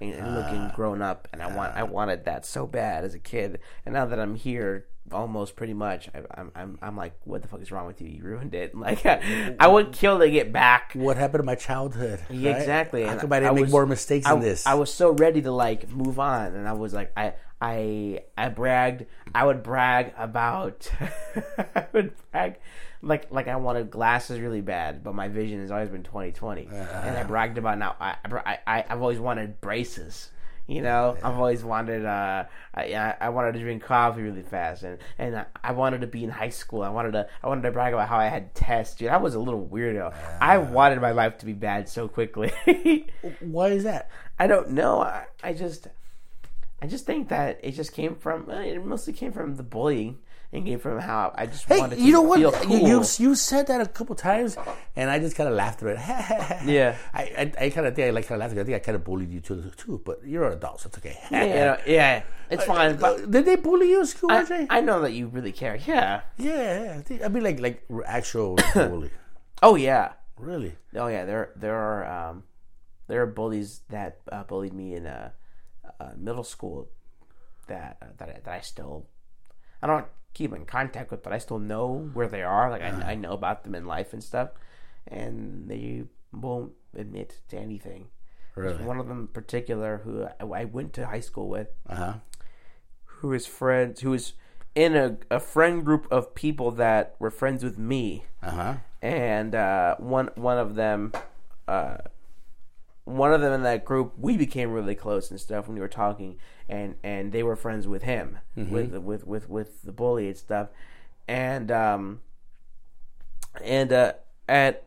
and, and looking uh, grown up, and I want I wanted that so bad as a kid. And now that I'm here, almost pretty much, I, I'm I'm I'm like, what the fuck is wrong with you? You ruined it. Like I, I would kill to get back. What happened to my childhood? Yeah, right? Exactly. How come I didn't I make was, more mistakes I, in this? I was so ready to like move on, and I was like, I I I bragged. I would brag about. I would brag. Like like I wanted glasses really bad, but my vision has always been twenty twenty, uh, and I bragged about now. I I, I I've always wanted braces. You know, yeah. I've always wanted. Uh, I I wanted to drink coffee really fast, and, and I wanted to be in high school. I wanted to I wanted to brag about how I had tests. Dude, I was a little weirdo. Uh, I wanted my life to be bad so quickly. Why is that? I don't know. I, I just I just think that it just came from. It mostly came from the bullying. And came from how I just hey, wanted to you know what? feel cool. You, you you said that a couple times, and I just kind of laughed at it. Yeah, I I, I kind of think I like kind of laughed. I think I kind of bullied you too, too. But you're an adult, so it's okay. yeah, you know, yeah, it's fine. But did they bully you in school, I, R J? I know that you really care. Yeah, yeah. I mean, like like actual bully. Oh yeah, really? Oh yeah. There there are um, there are bullies that uh, bullied me in uh, uh, middle school that uh, that I, that I still I don't. keep in contact with, but I still know where they are. Like I, I know about them in life and stuff, and they won't admit to anything. Really? There's one of them in particular who I, I went to high school with, uh-huh. who is friends, who is in a, a friend group of people that were friends with me, uh-huh. and uh, one one of them. Uh, One of them in that group, we became really close and stuff when we were talking, and, and they were friends with him, mm-hmm. with, with with with the bully and stuff, and um, and uh, at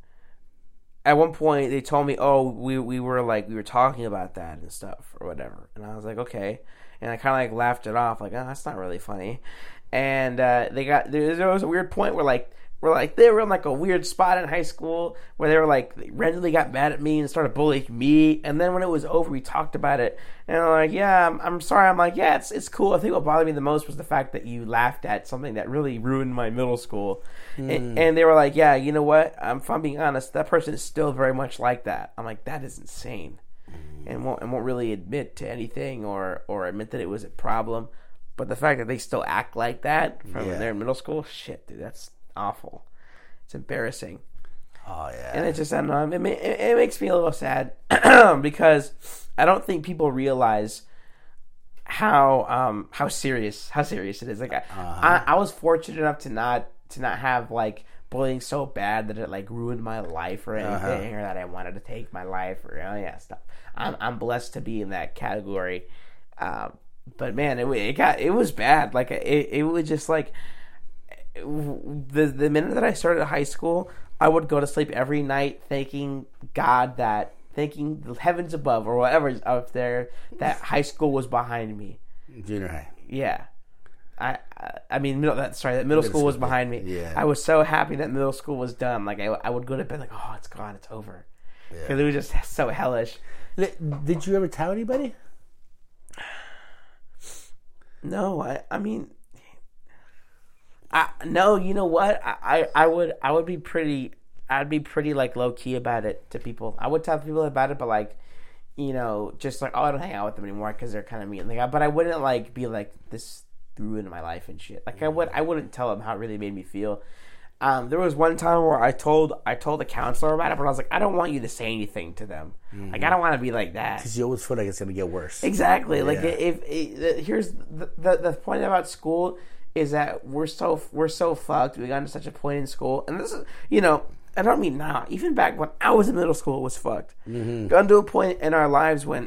at one point they told me, oh, we we were like we were talking about that and stuff or whatever, and I was like, okay, and I kind of like laughed it off, like, oh, that's not really funny, and uh, they got there, there was a weird point where like. Were like they were in like a weird spot in high school where they were like they randomly got mad at me and started bullying me, and then when it was over we talked about it, and I'm like, yeah, I'm, I'm sorry. I'm like, yeah, it's it's cool. I think what bothered me the most was the fact that you laughed at something that really ruined my middle school, mm. and, and they were like, yeah, you know what? I'm, if I'm being honest, that person is still very much like that. I'm like, that is insane, mm. and won't and won't really admit to anything or or admit that it was a problem, but the fact that they still act like that from yeah. when they're in middle school, shit, dude, that's awful. It's embarrassing. Oh yeah. And it just I don't know. It, it, it makes me a little sad because I don't think people realize how um how serious how serious it is. Like I, uh-huh. I I was fortunate enough to not to not have like bullying so bad that it like ruined my life or anything, uh-huh. or that I wanted to take my life or oh yeah stuff. I'm I'm blessed to be in that category. Um, but man, it it got it was bad. Like it it was just like. The the minute that I started high school, I would go to sleep every night thanking God that, thanking the heavens above or whatever is up there, that high school was behind me. Junior high. Yeah. I I, I mean, middle, that, sorry, that middle school was behind me. Yeah. I was so happy that middle school was done. Like, I, I would go to bed like, oh, it's gone, it's over. Because yeah. it was just so hellish. Did you ever tell anybody? No, I, I mean... I, no, you know what? I, I, I would I would be pretty I'd be pretty like low key about it to people. I would tell people about it, but like, you know, just like, oh, I don't hang out with them anymore because they're kind of mean. Like, but I wouldn't like be like this ruined my life and shit. Like I would I wouldn't tell them how it really made me feel. Um, there was one time where I told I told a counselor about it, but I was like, I don't want you to say anything to them. Mm-hmm. Like I don't want to be like that because you always feel like it's gonna get worse. Exactly. Yeah. Like if, if, if here's the, the the point about school. Is that we're so we're so fucked. We got to such a point in school, and this is you know I don't mean now. Even back when I was in middle school, it was fucked. Mm-hmm. Got to a point in our lives when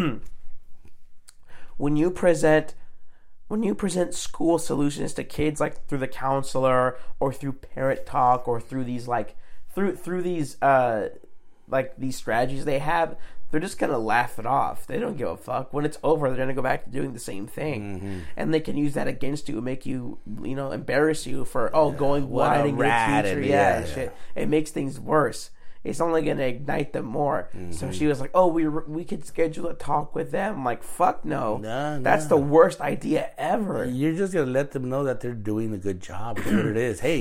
when you present when you present school solutions to kids, like through the counselor or through parent talk or through these like through through these uh like these strategies they have. They're just going to laugh it off. They don't give a fuck. When it's over, they're going to go back to doing the same thing. Mm-hmm. And they can use that against you and make you, you know, embarrass you for, oh, going wide in your future. Yeah, yeah, yeah, shit. It makes things worse. It's only going to ignite them more. Mm-hmm. So she was like, oh, we we could schedule a talk with them. I'm like, fuck no. no That's no. the worst idea ever. You're just going to let them know that they're doing a good job. That's what it is. Hey,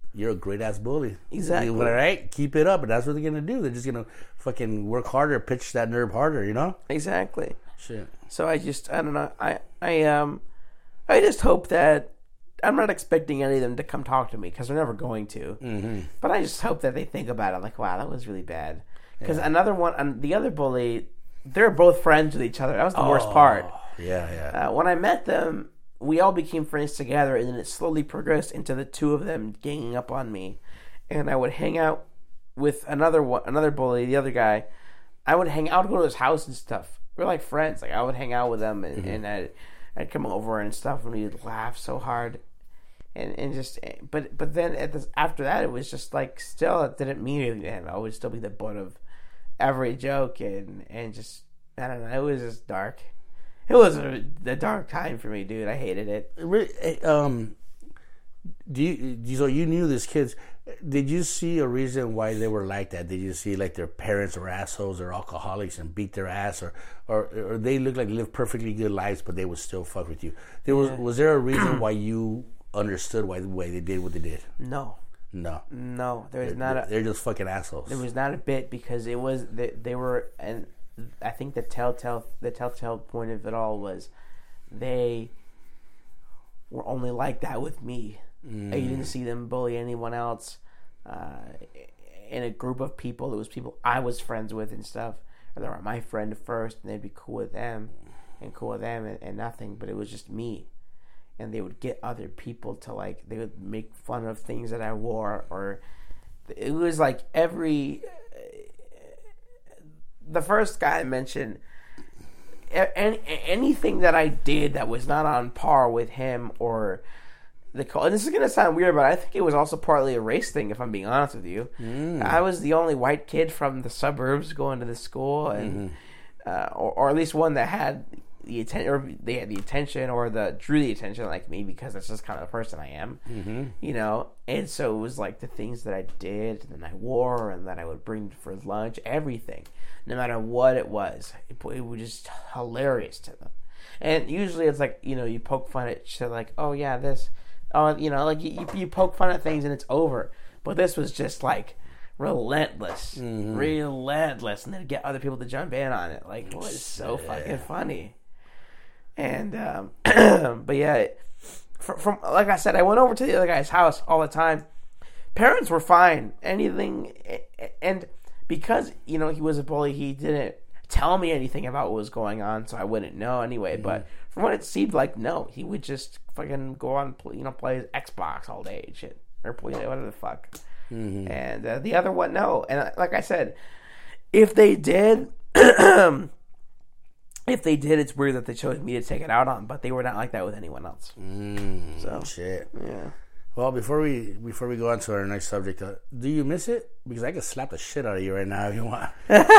you're a great ass bully. Exactly. You, all right, keep it up, and that's what they're gonna do. They're just gonna fucking work harder, pitch that nerve harder. You know. Exactly. Shit. So I just, I don't know. I, I, um, I just hope that I'm not expecting any of them to come talk to me because they're never going to. Mm-hmm. But I just hope that they think about it, like, wow, that was really bad. Because Yeah. another one, and the other bully, they're both friends with each other. That was the worst Oh, part. Yeah, yeah. Uh, when I met them, we all became friends together, and then it slowly progressed into the two of them ganging up on me. And I would hang out with another one, another bully, the other guy. I would hang out, go to his house and stuff. We're like friends. Like I would hang out with them, and, mm-hmm. and I'd, I'd come over and stuff, and we'd laugh so hard. And and just, but but then at this, after that, it was just like still it didn't mean anything to him. I would still be the butt of every joke, and and just I don't know. It was just dark. It was a, a dark time for me, dude. I hated it. Really, um, do you, do you so you knew these kids? Did you see a reason why they were like that? Did you see like their parents were assholes or alcoholics and beat their ass, or or, or they looked like lived perfectly good lives, but they would still fuck with you? There was yeah. was there a reason why you understood why the way they did what they did? No, no, no. There was they're, not. They're, a, they're just fucking assholes. There was not a bit because it was they, they were, and I think the telltale the telltale point of it all was they were only like that with me. Mm. I didn't see them bully anyone else. Uh, in a group of people, it was people I was friends with and stuff. Or they were my friend first, and they'd be cool with them, and cool with them, and, and nothing. But it was just me. And they would get other people to like, they would make fun of things that I wore, or it was like every, the first guy I mentioned, any, anything that I did that was not on par with him or the, and this is going to sound weird, but I think it was also partly a race thing, if I'm being honest with you. Mm. I was the only white kid from the suburbs going to the school, and mm-hmm. uh, or, or at least one that had the attention, or they had the attention, or the drew the attention like me, because that's just kind of the person I am, mm-hmm. you know. And so it was like the things that I did and I wore and that I would bring for lunch, everything, no matter what it was, it, it was just hilarious to them. And usually it's like, you know, you poke fun at shit like, oh yeah, this, oh, you know, like you, you poke fun at things and it's over. But this was just like relentless, mm-hmm. relentless, and then get other people to jump in on it. Like, it was so fucking funny. And um, but yeah, from, from like I said, I went over to the other guy's house all the time. Parents were fine, anything, and because you know he was a bully, he didn't tell me anything about what was going on, so I wouldn't know anyway. Mm-hmm. But from what it seemed like, no, he would just fucking go on, you know, play his Xbox all day and shit, or play whatever the fuck. Mm-hmm. And uh, the other one, no. And like I said, if they did. If they did, it's weird that they chose me to take it out on, but they were not like that with anyone else. Mm, so shit. Yeah. Well, before we before we go on to our next subject, uh, do you miss it? Because I could slap the shit out of you right now if you want.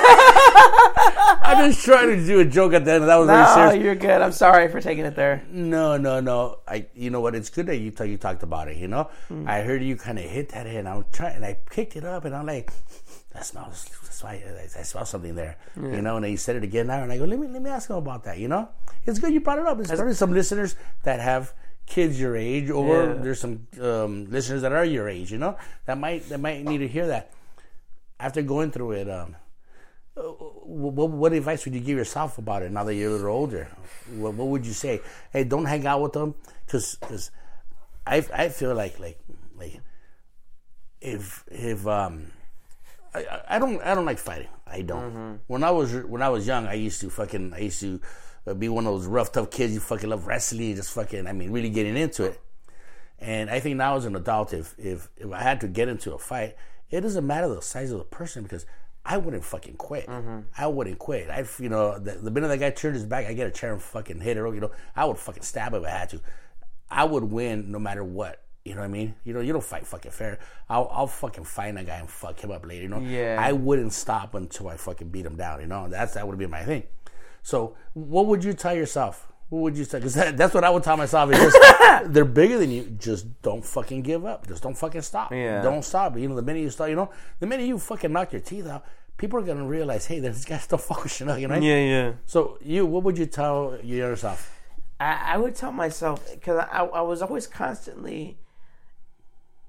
I'm just trying to do a joke at the end. That was no, very serious. No, you're good. I'm sorry for taking it there. No, no, no. I, you know what? It's good that you talk, you talked about it. You know, mm. I heard you kind of hit that in. I was trying, and I picked it up, and I'm like, that smells. That's why I, I smell something there. Yeah. You know, and then you said it again now, and I go, let me let me ask him about that. You know, it's good you brought it up. There's probably some listeners that have kids your age, or yeah. there's some um, listeners that are your age. You know, that might that might need to hear that. After going through it, um, what, what advice would you give yourself about it now that you're a little older? What, what would you say? Hey, don't hang out with them, because because I I feel like like like if if um. I, I don't. I don't like fighting. I don't. Mm-hmm. When I was when I was young, I used to fucking. I used to be one of those rough, tough kids. You fucking love wrestling, just fucking. I mean, really getting into it. And I think now as an adult, if if if I had to get into a fight, it doesn't matter the size of the person, because I wouldn't fucking quit. Mm-hmm. I wouldn't quit. I, you know, the, the minute that guy turned his back, I get a chair and fucking hit her. You know, I would fucking stab him if I had to. I would win no matter what. You know what I mean? You know, you don't fight fucking fair. I'll, I'll fucking find a guy and fuck him up later. You know? Yeah. I wouldn't stop until I fucking beat him down. You know, that's that would be my thing. So, what would you tell yourself? What would you say? Because that, that's what I would tell myself. Is just they're bigger than you. Just don't fucking give up. Just don't fucking stop. Yeah. Don't stop. You know, the minute you start, you know, the minute you fucking knock your teeth out, people are gonna realize, hey, this guy still fucking shit up. You know? Yeah, yeah. So, you, what would you tell yourself? I, I would tell myself, because I, I was always constantly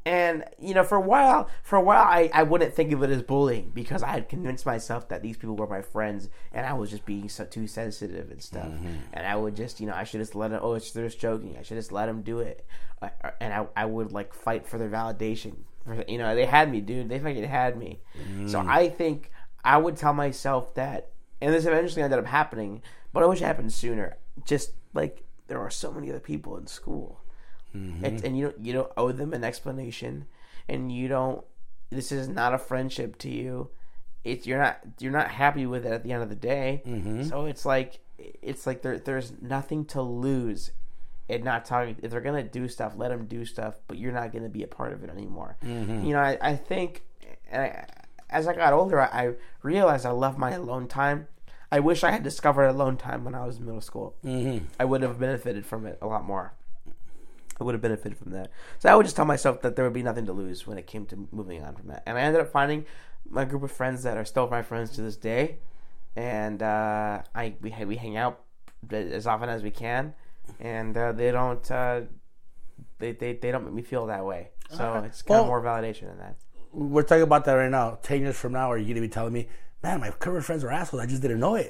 And, you know, for a while, for a while, I, I wouldn't think of it as bullying because I had convinced myself that these people were my friends and I was just being so too sensitive and stuff. Mm-hmm. And I would just, you know, I should just let them, oh, it's, they're just joking. I should just let them do it. And I, I would, like, fight for their validation. You know, they had me, dude. They fucking had me. Mm. So I think I would tell myself that, and this eventually ended up happening, but I wish it happened sooner. Just, like, there are so many other people in school. Mm-hmm. It, and you don't you don't owe them an explanation, and you don't. This is not a friendship to you. It's you're not you're not happy with it at the end of the day. Mm-hmm. So it's like it's like there there's nothing to lose in not talking. If they're gonna do stuff, let them do stuff, but you're not gonna be a part of it anymore. Mm-hmm. You know, I I think, and I, as I got older, I, I realized I love my alone time. I wish I had discovered alone time when I was in middle school. Mm-hmm. I would have benefited from it a lot more. I would have benefited from that. So I would just tell myself that there would be nothing to lose when it came to moving on from that. And I ended up finding my group of friends that are still my friends to this day. And uh, I we we hang out as often as we can. And uh, they don't uh, they, they they don't make me feel that way. So uh, it's kind well, of more validation than that. We're talking about that right now. Ten years from now, are you going to be telling me, man, my current friends were assholes. I just didn't know it.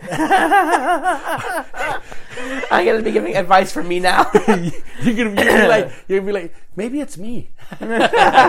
I'm gonna be giving advice from me now. you're gonna be like, you're gonna be like, maybe it's me. No,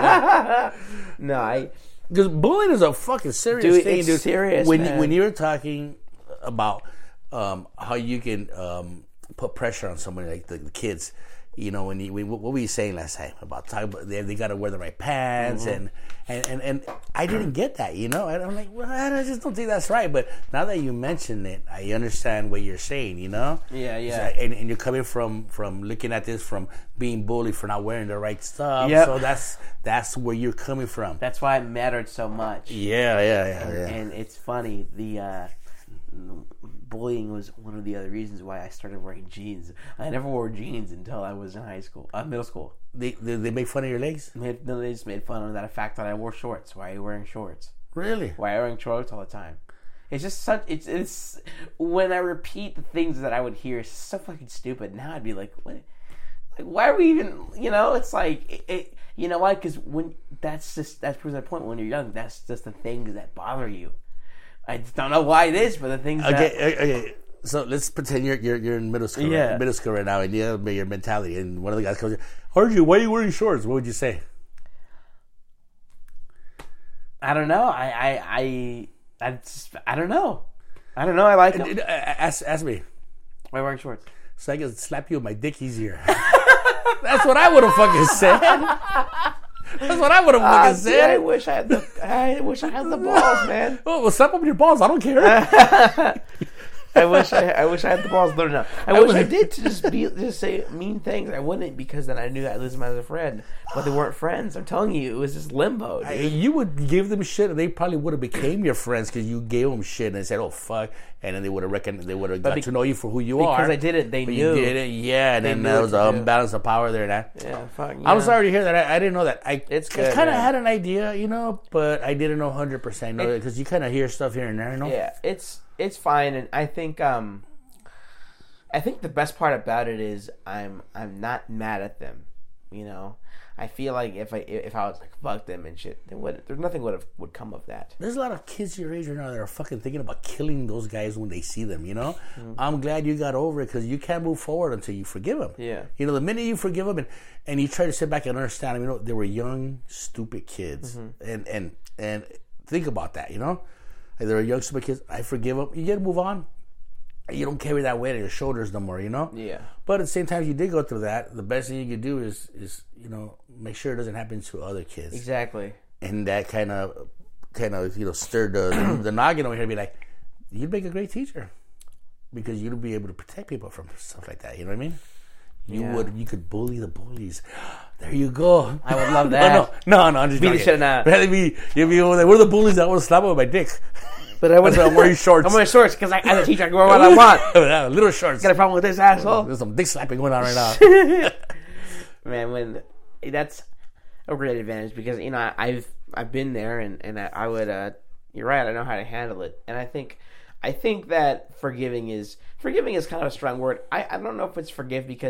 I because bullying is a fucking serious dude, thing, it's dude. Serious, when man. when you're talking about um, how you can um, put pressure on somebody like the, the kids. You know, when you, when, what were you saying last time about talking about they, they got to wear the right pants mm-hmm. and, and, and, and I didn't get that, you know. I'm like, well, I just don't think that's right. But now that you mention it, I understand what you're saying, you know. Yeah, yeah. So, and, and you're coming from, from looking at this from being bullied for not wearing the right stuff. Yep. So that's that's where you're coming from. That's why it mattered so much. Yeah, yeah, yeah. And, yeah. and it's funny the. Uh, bullying was one of the other reasons why I started wearing jeans. I never wore jeans until I was in high school, uh, middle school. They, they they make fun of your legs? Made, no, they just made fun of that fact that I wore shorts. Why are you wearing shorts? Really? Why are you wearing shorts all the time? It's just such. It's it's when I repeat the things that I would hear, it's so fucking stupid. Now I'd be like, what? Like, why are we even? You know, it's like it. it you know why? Because when that's just that proves that point. When you're young, that's just the things that bother you. I just don't know why it is, but the things. Okay, that... okay. So let's pretend you're you're, you're in middle school, yeah. right? Middle school right now, and you have your mentality. And one of the guys comes in, "Heard you? Why are you wearing shorts?" What would you say? I don't know. I I I I, just, I don't know. I don't know. I like them. Ask ask me. Why are you wearing shorts? So I can slap you with my dick easier. That's what I would have fucking said. That's what I would have fucking uh, said. I wish I had the. I wish I had the balls, man. Oh, well, slap up your balls. I don't care. I wish I. I wish I had the balls. No, no. I, I wish I did to just be just say mean things. I wouldn't because then I knew I'd lose them as a friend. But they weren't friends. I'm telling you, it was just limbo. Dude. I, you would give them shit, and they probably would have became your friends because you gave them shit and said, "Oh fuck," and then they would have reckoned they would have got be- to know you for who you because are. Because I did it, they but knew. You did it, yeah. And they then there was an imbalance of power there. Now, yeah, fuck. Yeah. I'm sorry to hear that. I, I didn't know that. I, it's good, I kind of had an idea, you know, but I didn't know one hundred percent know because you kind of hear stuff here and there, you know. Yeah, it's it's fine, and I think um. I think the best part about it is I'm I'm not mad at them, you know. I feel like if I if I was like fuck them and shit, then what? There's nothing would have would come of that. There's a lot of kids your age right now that are fucking thinking about killing those guys when they see them. You know, mm-hmm. I'm glad you got over it because you can't move forward until you forgive them. Yeah, you know, the minute you forgive them and, and you try to sit back and understand them, you know, they were young, stupid kids, mm-hmm. and and and think about that. You know, like they were young, stupid kids. I forgive them. You got to move on. You don't carry that weight on your shoulders no more, you know? Yeah. But at the same time, if you did go through that, the best thing you could do is, is you know, make sure it doesn't happen to other kids. Exactly. And that kind of, kind of, you know, stirred the, the noggin over here to be like, you'd make a great teacher. Because you'd be able to protect people from stuff like that, you know what I mean? You yeah. would, you could bully the bullies. There you go. I would love that. no, no, no, I'm just Beat the shit out. Rather be, you'd be over there, what are the bullies that want to slap them with my dick? But I would. I'm wearing shorts. I'm wearing shorts because as a teacher I can wear what I want. Yeah, little shorts. Got a problem with this asshole? There's some dick slapping going on right now. Man, when that's a great advantage because you know I, I've I've been there and and I, I would. Uh, you're right. I know how to handle it, and I think I think that forgiving is forgiving is kind of a strong word. I, I don't know if it's forgive because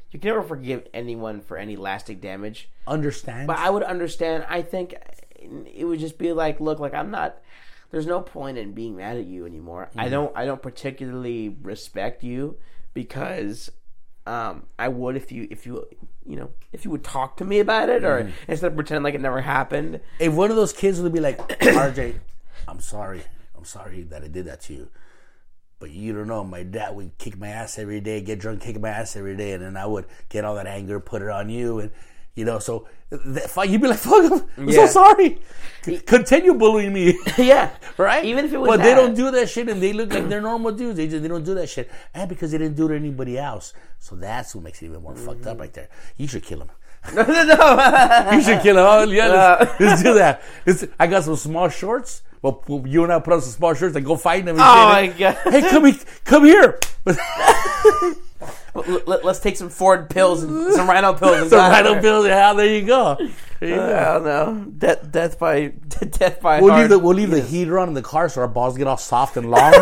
you can never forgive anyone for any lasting damage. Understand? But I would understand. I think it would just be like, look, like I'm not. There's no point in being mad at you anymore. Mm-hmm. I don't. I don't particularly respect you because um, I would if you if you you know if you would talk to me about it, or mm-hmm. instead of pretend like it never happened. If one of those kids would be like, R J, I'm sorry. I'm sorry that I did that to you. But you don't know, my dad would kick my ass every day, get drunk, kick my ass every day, and then I would get all that anger, put it on you, and you know, so that, you'd be like, "Fuck him, I'm yeah. so sorry." Continue bullying me, yeah, right? Even if it was, but that. they don't do that shit, and they look like they're normal dudes. They just they don't do that shit, and because they didn't do it to anybody else, so that's what makes it even more mm-hmm. fucked up right there. You should kill him. no, no, no. You should kill him. Oh, yeah, let's, let's do that. Let's, I got some small shorts. Well, you and I put on some small shirts and go fight them. And oh say, my god! Hey, come here, come here. Let's take some Ford pills and some Rhino pills. And some Rhino pills. Yeah, there you go. There you uh, go. I don't know. Death, death by death by. We'll hard. leave the we'll leave yes. the heater on in the car so our balls get all soft and long.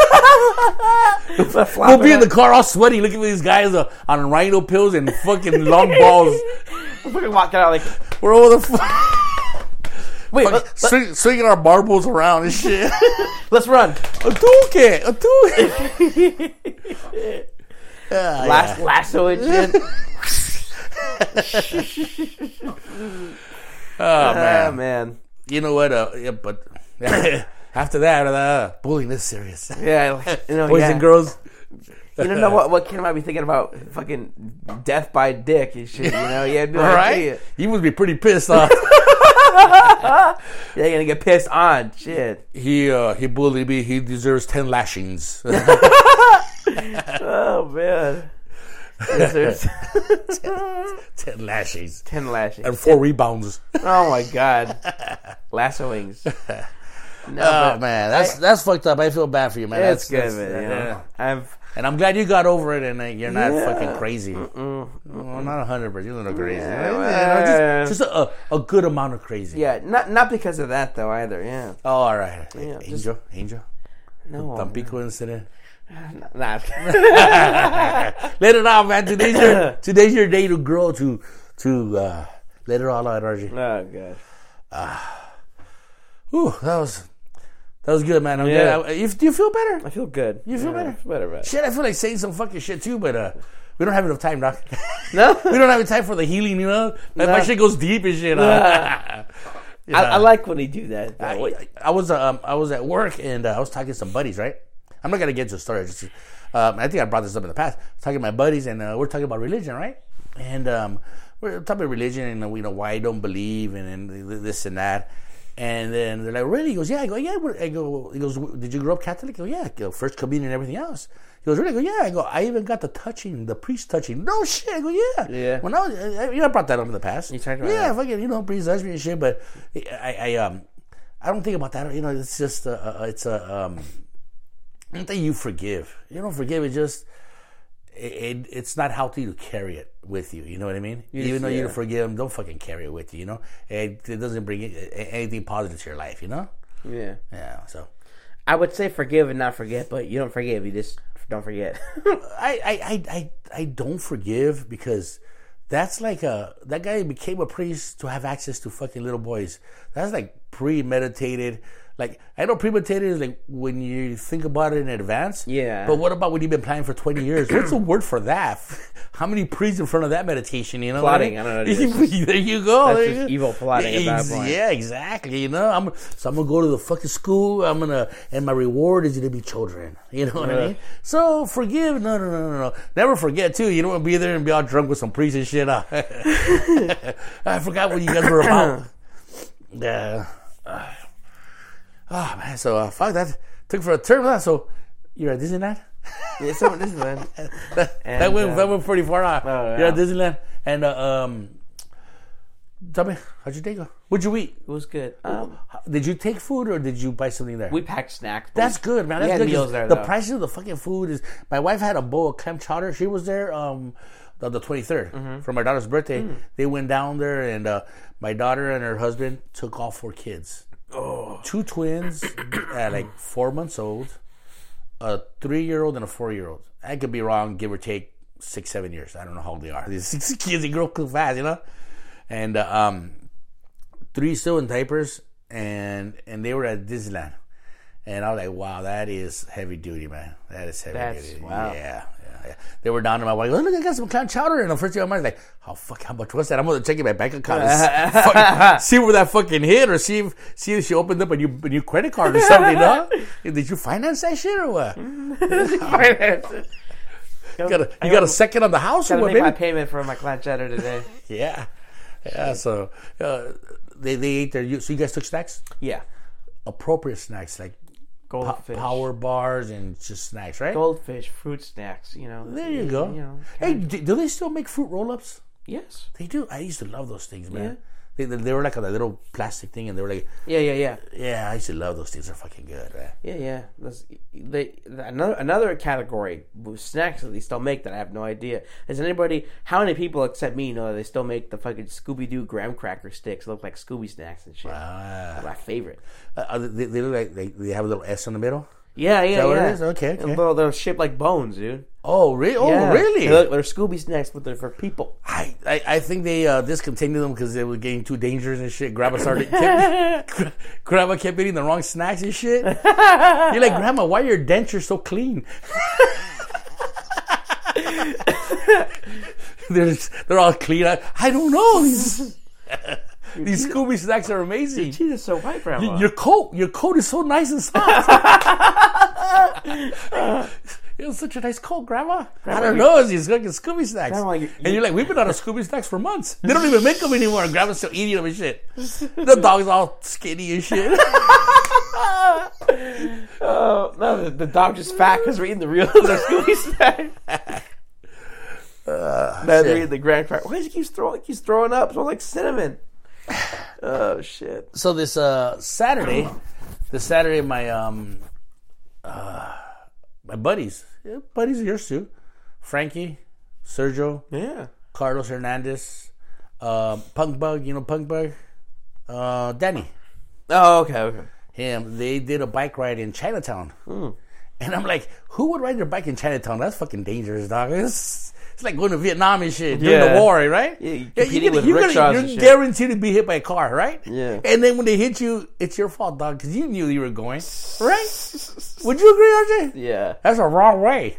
We'll be in the car all sweaty, looking at these guys uh, on Rhino pills and fucking long balls. We're fucking walking out like we're over the. F- Wait, Fuck, let, swing, let, swinging our marbles around and shit. Let's run. Atuke, atuke. uh, Last yeah. lasso and shit. Oh man, uh, man. You know what? Uh, yeah, but after that, uh, bullying is serious. Yeah, you know, boys yeah. and girls. You don't know what what kid might be thinking about fucking death by dick and shit. You know, yeah, all right. You would be pretty pissed off. Yeah, you're gonna get pissed on shit. He uh, he bullied me. He deserves ten lashings. Oh man, deserves ten, ten lashings. Ten lashings and four ten. Rebounds. Oh my god, lassoings. No, oh man, that's I, that's fucked up. I feel bad for you, man. It's that's, good, that's, man. yeah. You know, I've and I'm glad you got over it, and uh, you're not yeah. fucking crazy. Mm-mm, mm-mm. Well, not a hundred percent. You're a little crazy. Yeah, yeah, well, just just a, a good amount of crazy. Yeah, not not because of that though either. Yeah. Oh, all right. Yeah, Angel, just, Angel. No. Tampico incident. Nah. Let it out, man. Today's your today's your day to grow to to uh, let it all out, R J. Oh god. Ah. Uh, Ooh, that was. That was good, man. I'm yeah. good. I, you, do you feel better? I feel good. You feel yeah, better? I feel better, man. Shit, I feel like saying some fucking shit too, but uh, we don't have enough time, Doc. No? We don't have time for the healing, you know? Like, no. My shit goes deep and shit. Uh, yeah. I, I like when he do that. I, I, I was um, I was at work, and uh, I was talking to some buddies, right? I'm not going to get to the story. Just, um, I think I brought this up in the past. I was talking to my buddies, and uh, we're talking about religion, right? And um, we're talking about religion and, you know, why I don't believe and, and this and that. And then they're like, really? He goes, yeah. I go, yeah. I go, he goes, did you grow up Catholic? I go, yeah. I go, first communion and everything else. He goes, really? I go, yeah. I go, I even got the touching, the priest touching. No shit. I go, yeah. Yeah. When I was, I, you know, I brought that up in the past. You talked about yeah, that. fucking, you know, priest touched me and shit. But I, I, um, I don't think about that. You know, it's just, uh, uh, it's a, um, I don't think you forgive. You don't forgive. It just, it, it, it's not healthy to carry it with you. You know what I mean? Yes, Even though yeah. you forgive them, don't fucking carry it with you. You know, it, it doesn't bring anything positive to your life. You know? Yeah. Yeah. So, I would say forgive and not forget, but you don't forgive. You just don't forget. I, I, I, I, I don't forgive because that's like a that guy became a priest to have access to fucking little boys. That's like premeditated. Like, I know premeditated is like when you think about it in advance. Yeah. But what about when you've been planning for twenty years? What's the word for that? How many pre's in front of that meditation, you know? Plotting. I, mean? I don't know. There you go. That's there just you go. evil plotting at that point. Yeah, exactly. You know, I'm so I'm gonna go to the fucking school. I'm gonna, and my reward is gonna be children. You know what yeah. I mean? So forgive. No, no, no, no, no. Never forget too. You don't want to be there and be all drunk with some priests and shit. I forgot what you guys were about. Yeah. Uh, Oh man, so uh, fuck that. Took for a turn. So you're at Disneyland? Yeah, so Disneyland. that, and, that went uh, that went pretty far out. Oh, yeah. You're at Disneyland, and uh, um, tell me, how'd your day go? What'd you eat? It was good. Um, did you take food or did you buy something there? We packed snacks. That's good, man. That's we had good. meals there, the though. prices of the fucking food is. My wife had a bowl of clam chowder. She was there. Um, the, the twenty-third mm-hmm. for my daughter's birthday. Mm. They went down there, and uh, my daughter and her husband took all four kids. Oh. Two twins at like four months old, a three-year-old and a four-year-old. I could be wrong, give or take six, seven years. I don't know how old they are. These six kids, they grow too fast, you know. And uh, um, three still in diapers, and and they were at Disneyland, and I was like, wow, that is heavy duty, man. That is heavy That's, duty. wow. Yeah. Yeah. They were down to my wife. Oh, look, I got some clown chowder. And the first thing I'm like, "How fuck? How much was that?" I'm gonna check in my bank account, and fucking, see where that fucking hit, or see if see if she opened up a new a new credit card or something. Huh? Did you finance that shit or what? Finance it. You got a, you got a second on the house or Gotta what? make my Baby? payment for my clown cheddar today. Yeah, yeah. So uh, they they ate their. So you guys took snacks, Yeah, appropriate snacks like po- goldfish, power bars and just snacks, right? goldfish, fruit snacks. You know, There you go. You know, Hey, kind of- do, do they still make fruit roll-ups? yes. They do. I used to love those things, man. Yeah. They, they, they were like a little plastic thing, and they were like, Yeah, yeah, yeah, yeah, I used to love those things. They're fucking good, man. yeah, yeah. That's, they another another category with snacks that they still make that I have no idea. Is anybody? How many people except me know that they still make the fucking Scooby Doo graham cracker sticks that look like Scooby snacks and shit? Ah. My favorite. Uh, they, they look like they, they have a little S in the middle. Yeah, yeah, that what it yeah. is? Okay, okay. And They're, they're shaped like bones, dude. Oh, really? Oh, Yeah. really? They look, they're Scooby snacks, but they're for people. I, I, I think they uh, discontinued them because they were getting too dangerous and shit. Grandma started, kept, Grandma kept eating the wrong snacks and shit. You're like, Grandma, why are your dentures so clean? they're they're all clean. I, I don't know. These, these Scooby snacks are amazing. Your teeth are so white, Grandma. Y- Your coat, your coat is so nice and soft. It was such a nice coat, Grandma. I don't know. It's these fucking Scooby snacks. Grandma, you- and you're like, we've been out of Scooby snacks for months. They don't even make them anymore. And Grandma's still eating them and shit. The dog's all skinny and shit. Oh, no, the, the dog just fat because we're eating the real the Scooby snack. Uh, Man, shit. they're eating the grand cracker. Why does he keep throwing? He keeps throwing up. It smells like cinnamon. Oh shit! So this uh, Saturday, this Saturday, my um, uh, my buddies, yeah, buddies of yours too, Frankie, Sergio, Yeah. Carlos Hernandez, uh, Punk Bug, you know Punk Bug, uh, Danny, Oh, okay, okay. him. They did a bike ride in Chinatown, Hmm. and I'm like, who would ride their bike in Chinatown? That's fucking dangerous, dog. It's, it's like going to Vietnam and shit during Yeah. the war, right? Yeah, you're you're competing gonna- with you're, gonna- rickshaws you're and shit. guaranteed to be hit by a car, right? Yeah. And then when they hit you, it's your fault, dog, because you knew you were going, right? Would you agree, R J? Yeah. That's a wrong way.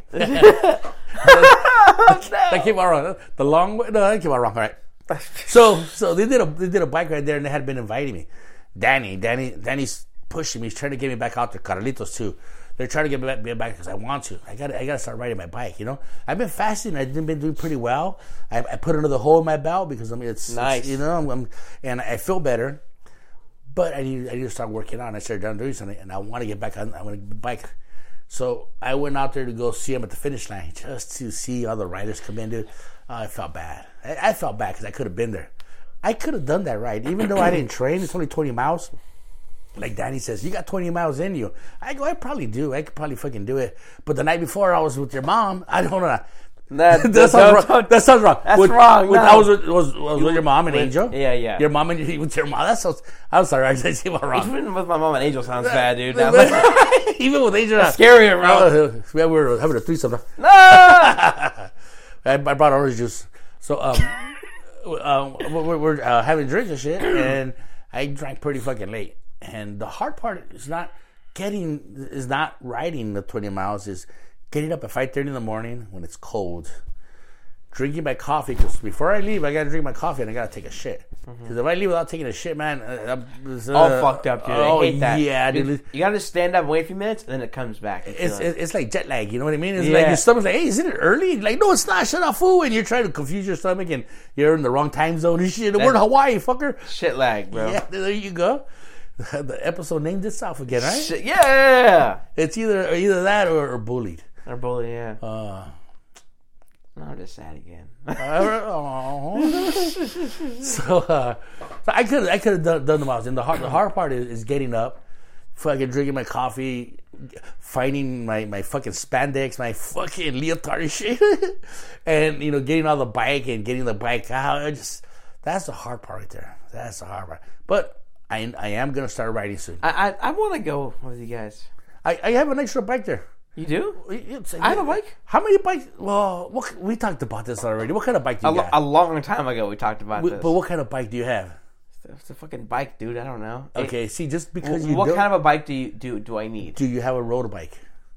That came out wrong. The long way. No, that came out wrong. All right. So, so they did a they did a bike ride there, and they had been inviting me. Danny, Danny, Danny's pushing me. He's trying to get me back out there. Carlitos too. They're trying to get me back, get back because I want to. I got I got to start riding my bike. You know, I've been fasting. I've been doing pretty well. I, I put another hole in my belt because I mean it's Nice. it's, you know, I'm, I'm, and I feel better. But I need I need to start working out. And I started doing something, and I want to get back on. I want to bike. So I went out there to go see him at the finish line just to see all the riders come in, dude. Oh, I felt bad. I, I felt bad because I could have been there. I could have done that ride. Even though I didn't train, it's only twenty miles. Like Danny says, you got twenty miles in you. I go, I probably do. I could probably fucking do it. But the night before I was with your mom, I don't know. That, that, sounds wrong. that sounds wrong. That's with, wrong, With, no. I was with, was, was with your mom and With- Angel. yeah, yeah. Your mom and with your mom. That sounds. I'm sorry. I said you were wrong. Even with my mom and Angel sounds bad, dude. Now, Even with Angel, scarier, bro. Uh, we were having a threesome. No! I, I brought orange juice. So um, um we're, we're uh, having drinks and shit, and I drank pretty fucking late. And the hard part is not getting, is not riding the twenty miles. Is getting up at five thirty in the morning when it's cold, drinking my coffee. Because before I leave, I gotta drink my coffee and I gotta take a shit. Because if I leave without taking a shit, man, uh, I'm uh, All fucked up, dude. Oh I hate that. yeah, Dude, dude. you gotta stand up and wait a few minutes, and then it comes back. You It's, feel it. it's like jet lag, you know what I mean? It's Yeah. like your stomach's like, hey, isn't it early? Like, no, it's not. Shut up, fool. And you're trying to confuse your stomach, and you're in the wrong time zone and shit. We're in Hawaii, fucker. Shit lag, bro. Yeah, there you go. The episode named itself again, right? Shit, yeah. It's either either that or, or bullied. Or bully, yeah. Uh, No, I'm just sad again. so, uh, so I could I could have done, done the miles. And the hard the hard part is, is getting up, fucking drinking my coffee, finding my, my fucking spandex, my fucking leotard and shit, and you know getting on the bike and getting the bike out. I just that's the hard part right there. That's the hard part. But I I am gonna start riding soon. I I, I want to go with you guys. I, I have an extra bike there. You do? It's, I have a bike. How many bikes? Well, what, we talked about this already. What kind of bike do you A, got? a long time ago, we talked about We- this. but what kind of bike do you have? It's a fucking bike, dude. I don't know. Okay, It, see, just because you what don't, kind of a bike do you do? Do I need do you have a road bike?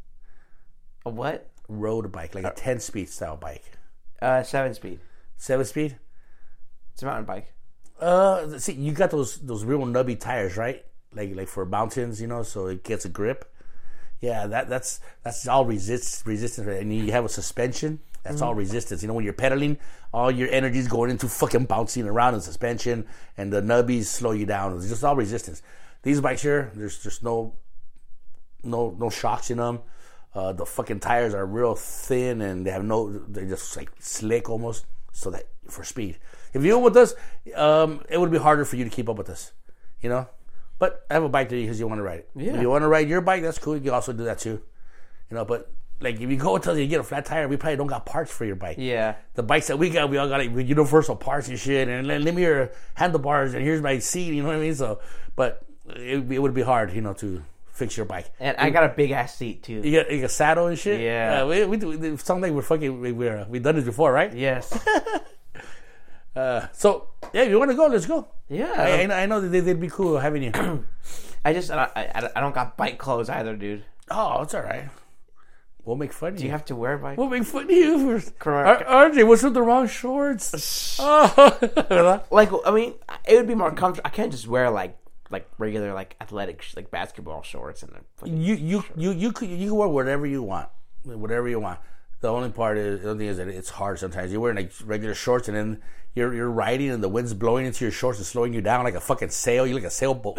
a what? Road bike, like a ten speed style bike, Uh, seven speed. seven speed. It's a mountain bike. Uh, see, you got those those real nubby tires, right? Like like for mountains, you know, so it gets a grip. Yeah, that that's that's all resist resistance, and you have a suspension. That's all resistance. You know, when you're pedaling, all your energy is going into fucking bouncing around in suspension, and the nubbies slow you down. It's just all resistance. These bikes here, there's just no, no, no shocks in them. Uh, the fucking tires are real thin, and they have no. They're just like slick almost, so that for speed. If you were with us, um, it would be harder for you to keep up with us. You know, but I have a bike to you because you want to ride it. Yeah. If you want to ride your bike, that's cool. You can also do that too. You know, but. Like, if you go until you get a flat tire, we probably don't got parts for your bike. Yeah. The bikes that we got, we all got like, universal parts and shit. And let, let me your handlebars, and here's my seat, you know what I mean? So, but it, it would be hard, you know, to fix your bike. And I got a big ass seat too. You got, you got saddle and shit? Yeah. Uh, we, we, we, it sounds like we're fucking, we, we're, we've done this before, right? Yes. Uh, so, yeah, if you want to go, let's go. Yeah. I, I know, I know that they, they'd be cool having you. I just I, I, I don't got bike clothes either, dude. Oh, it's all right. We'll make fun of Do you. you have to wear bike? We'll make fun of you. For, Correct. R J, what's with the wrong shorts? Oh. Like, I mean, it would be more comfortable. I can't just wear like like regular like athletic sh- like basketball shorts and a fucking You you you you could you can wear whatever you want, whatever you want. The only part is the only thing is that it's hard sometimes. You're wearing like regular shorts and then you're you're riding and the wind's blowing into your shorts and slowing you down like a fucking sail. You're like a sailboat.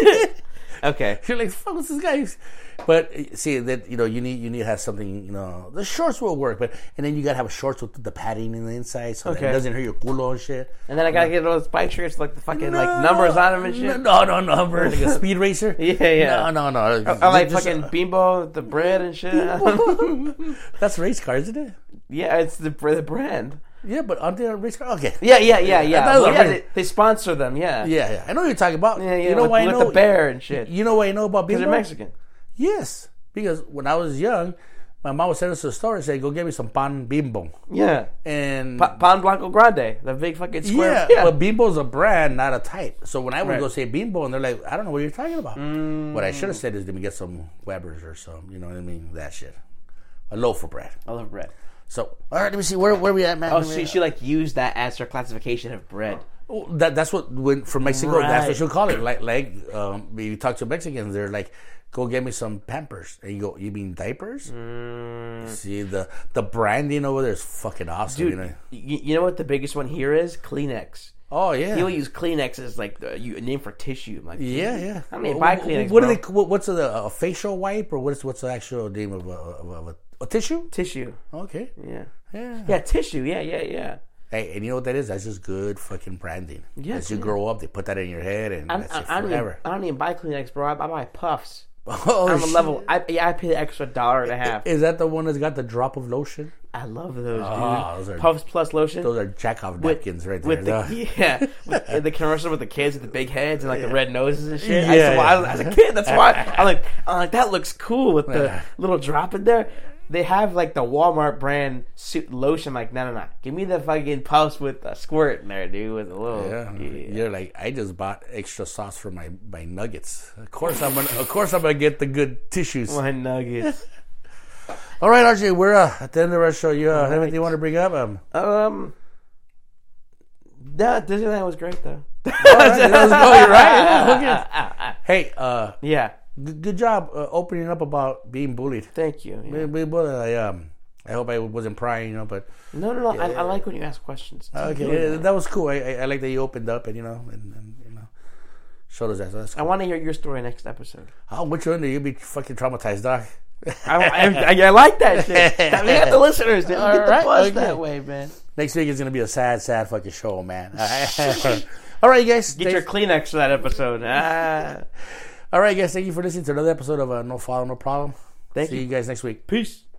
Okay. You're like, fuck, what's this guy? But see that you know you need you need to have something. You know the shorts will work, but and then you gotta have shorts with the padding in the inside so that Okay. it doesn't hurt your culo and shit. And then I gotta get those bike shirts like the fucking like numbers on them and shit. No, no number like a speed racer. Yeah, yeah. No, no, no. I like Just- fucking Bimbo, the bread and shit. That's race car, isn't it? Yeah, it's the the brand. Yeah, but aren't they a race car? Okay. Yeah, yeah, yeah, yeah. That's Well, a yeah, race- they, they sponsor them. Yeah, Yeah, yeah. I know what you're talking about. yeah, yeah. You know with, why I with know the bear and shit. You know why I know about Because Bimbo? they're Mexican. Yes, because when I was young, my mom would send us to the store and say, "Go get me some pan Bimbo." Yeah, And pa- Pan Blanco Grande, the big fucking square. yeah, but Bimbo's a brand, not a type. So when I would Right. go say Bimbo, and they're like, "I don't know what you're talking about." Mm. What I should have said is, "Let me get some Weber's or some, you know what I mean? That shit, a loaf of bread." I love bread. So all right, let me see where where we at, man. Oh, Let me- she she like used that as her classification of bread. Oh, That that's what when from Mexico. That's Right. what she'll call it. Like like um, when you talk to Mexicans, they're like, "Go get me some Pampers." And you go, "You mean diapers?" Mm. See the the branding over there is fucking awesome. Dude, you know? you, you know what the biggest one here is? Kleenex. Oh yeah, People use Kleenex as like the, you, a name for tissue. I'm like, yeah, yeah. I mean, Wh- buy wh- Kleenex, What do bro. they? what- What's a, a facial wipe or what's what's the actual name of a, of a, of a, a tissue? Tissue. Okay, Yeah. yeah. Yeah, tissue. Yeah, yeah, yeah. Hey, and you know what that is? That's just good fucking branding. Yeah, As you yeah. grow up, they put that in your head, and I'm, that's I, it I, don't even, forever. I don't even buy Kleenex, bro. I, I buy Puffs. Oh, I'm a shit. level. I yeah, I pay the extra dollar and a half. Is that the one that's got the drop of lotion? I love those, dude. Oh, those are- Puffs plus lotion. Those are Chekhov napkins right there. With the, Ugh. yeah, with the commercial with the kids with the big heads and like the red noses and shit. Yeah, I used to, yeah. I, as a kid, that's why I like. I'm like that looks cool with the Yeah. little drop in there. They have like the Walmart brand suit lotion. I'm like, no, no, no. Give me the fucking Puffs with a squirt in there, dude. With a little. Yeah. Yeah. You're like, I just bought extra sauce for my, my nuggets. Of course I'm gonna of course I'm gonna get the good tissues. My nuggets. All right, R J, we're uh, at the end of our show. You uh, have right. anything you want to bring up? Um, um. That Disneyland was great though. all right, that was good, you're right. Yeah, okay. Hey, uh, Yeah. good, good job uh, opening up about being bullied. Than't you. Yeah. We, we both, I um, I hope I wasn't prying, you know, but No, no, no. I, I like when you ask questions. okay, yeah, that was cool. I, I, I like that you opened up and you know and, and you know showed us that. So that's I cool. want to hear your story next episode. Oh, which one do you be fucking traumatized, Doc? I, I, I, I like that shit. We got the listeners. Dude. All Get the right, buzz okay. that way, man. Next week is gonna be a sad, sad fucking show, man. All right, all right, you guys. Get your Kleenex for that episode. Ah. All right, guys. Thank you for listening to another episode of uh, No Follow, No Problem. Thank See you. you guys next week. Peace.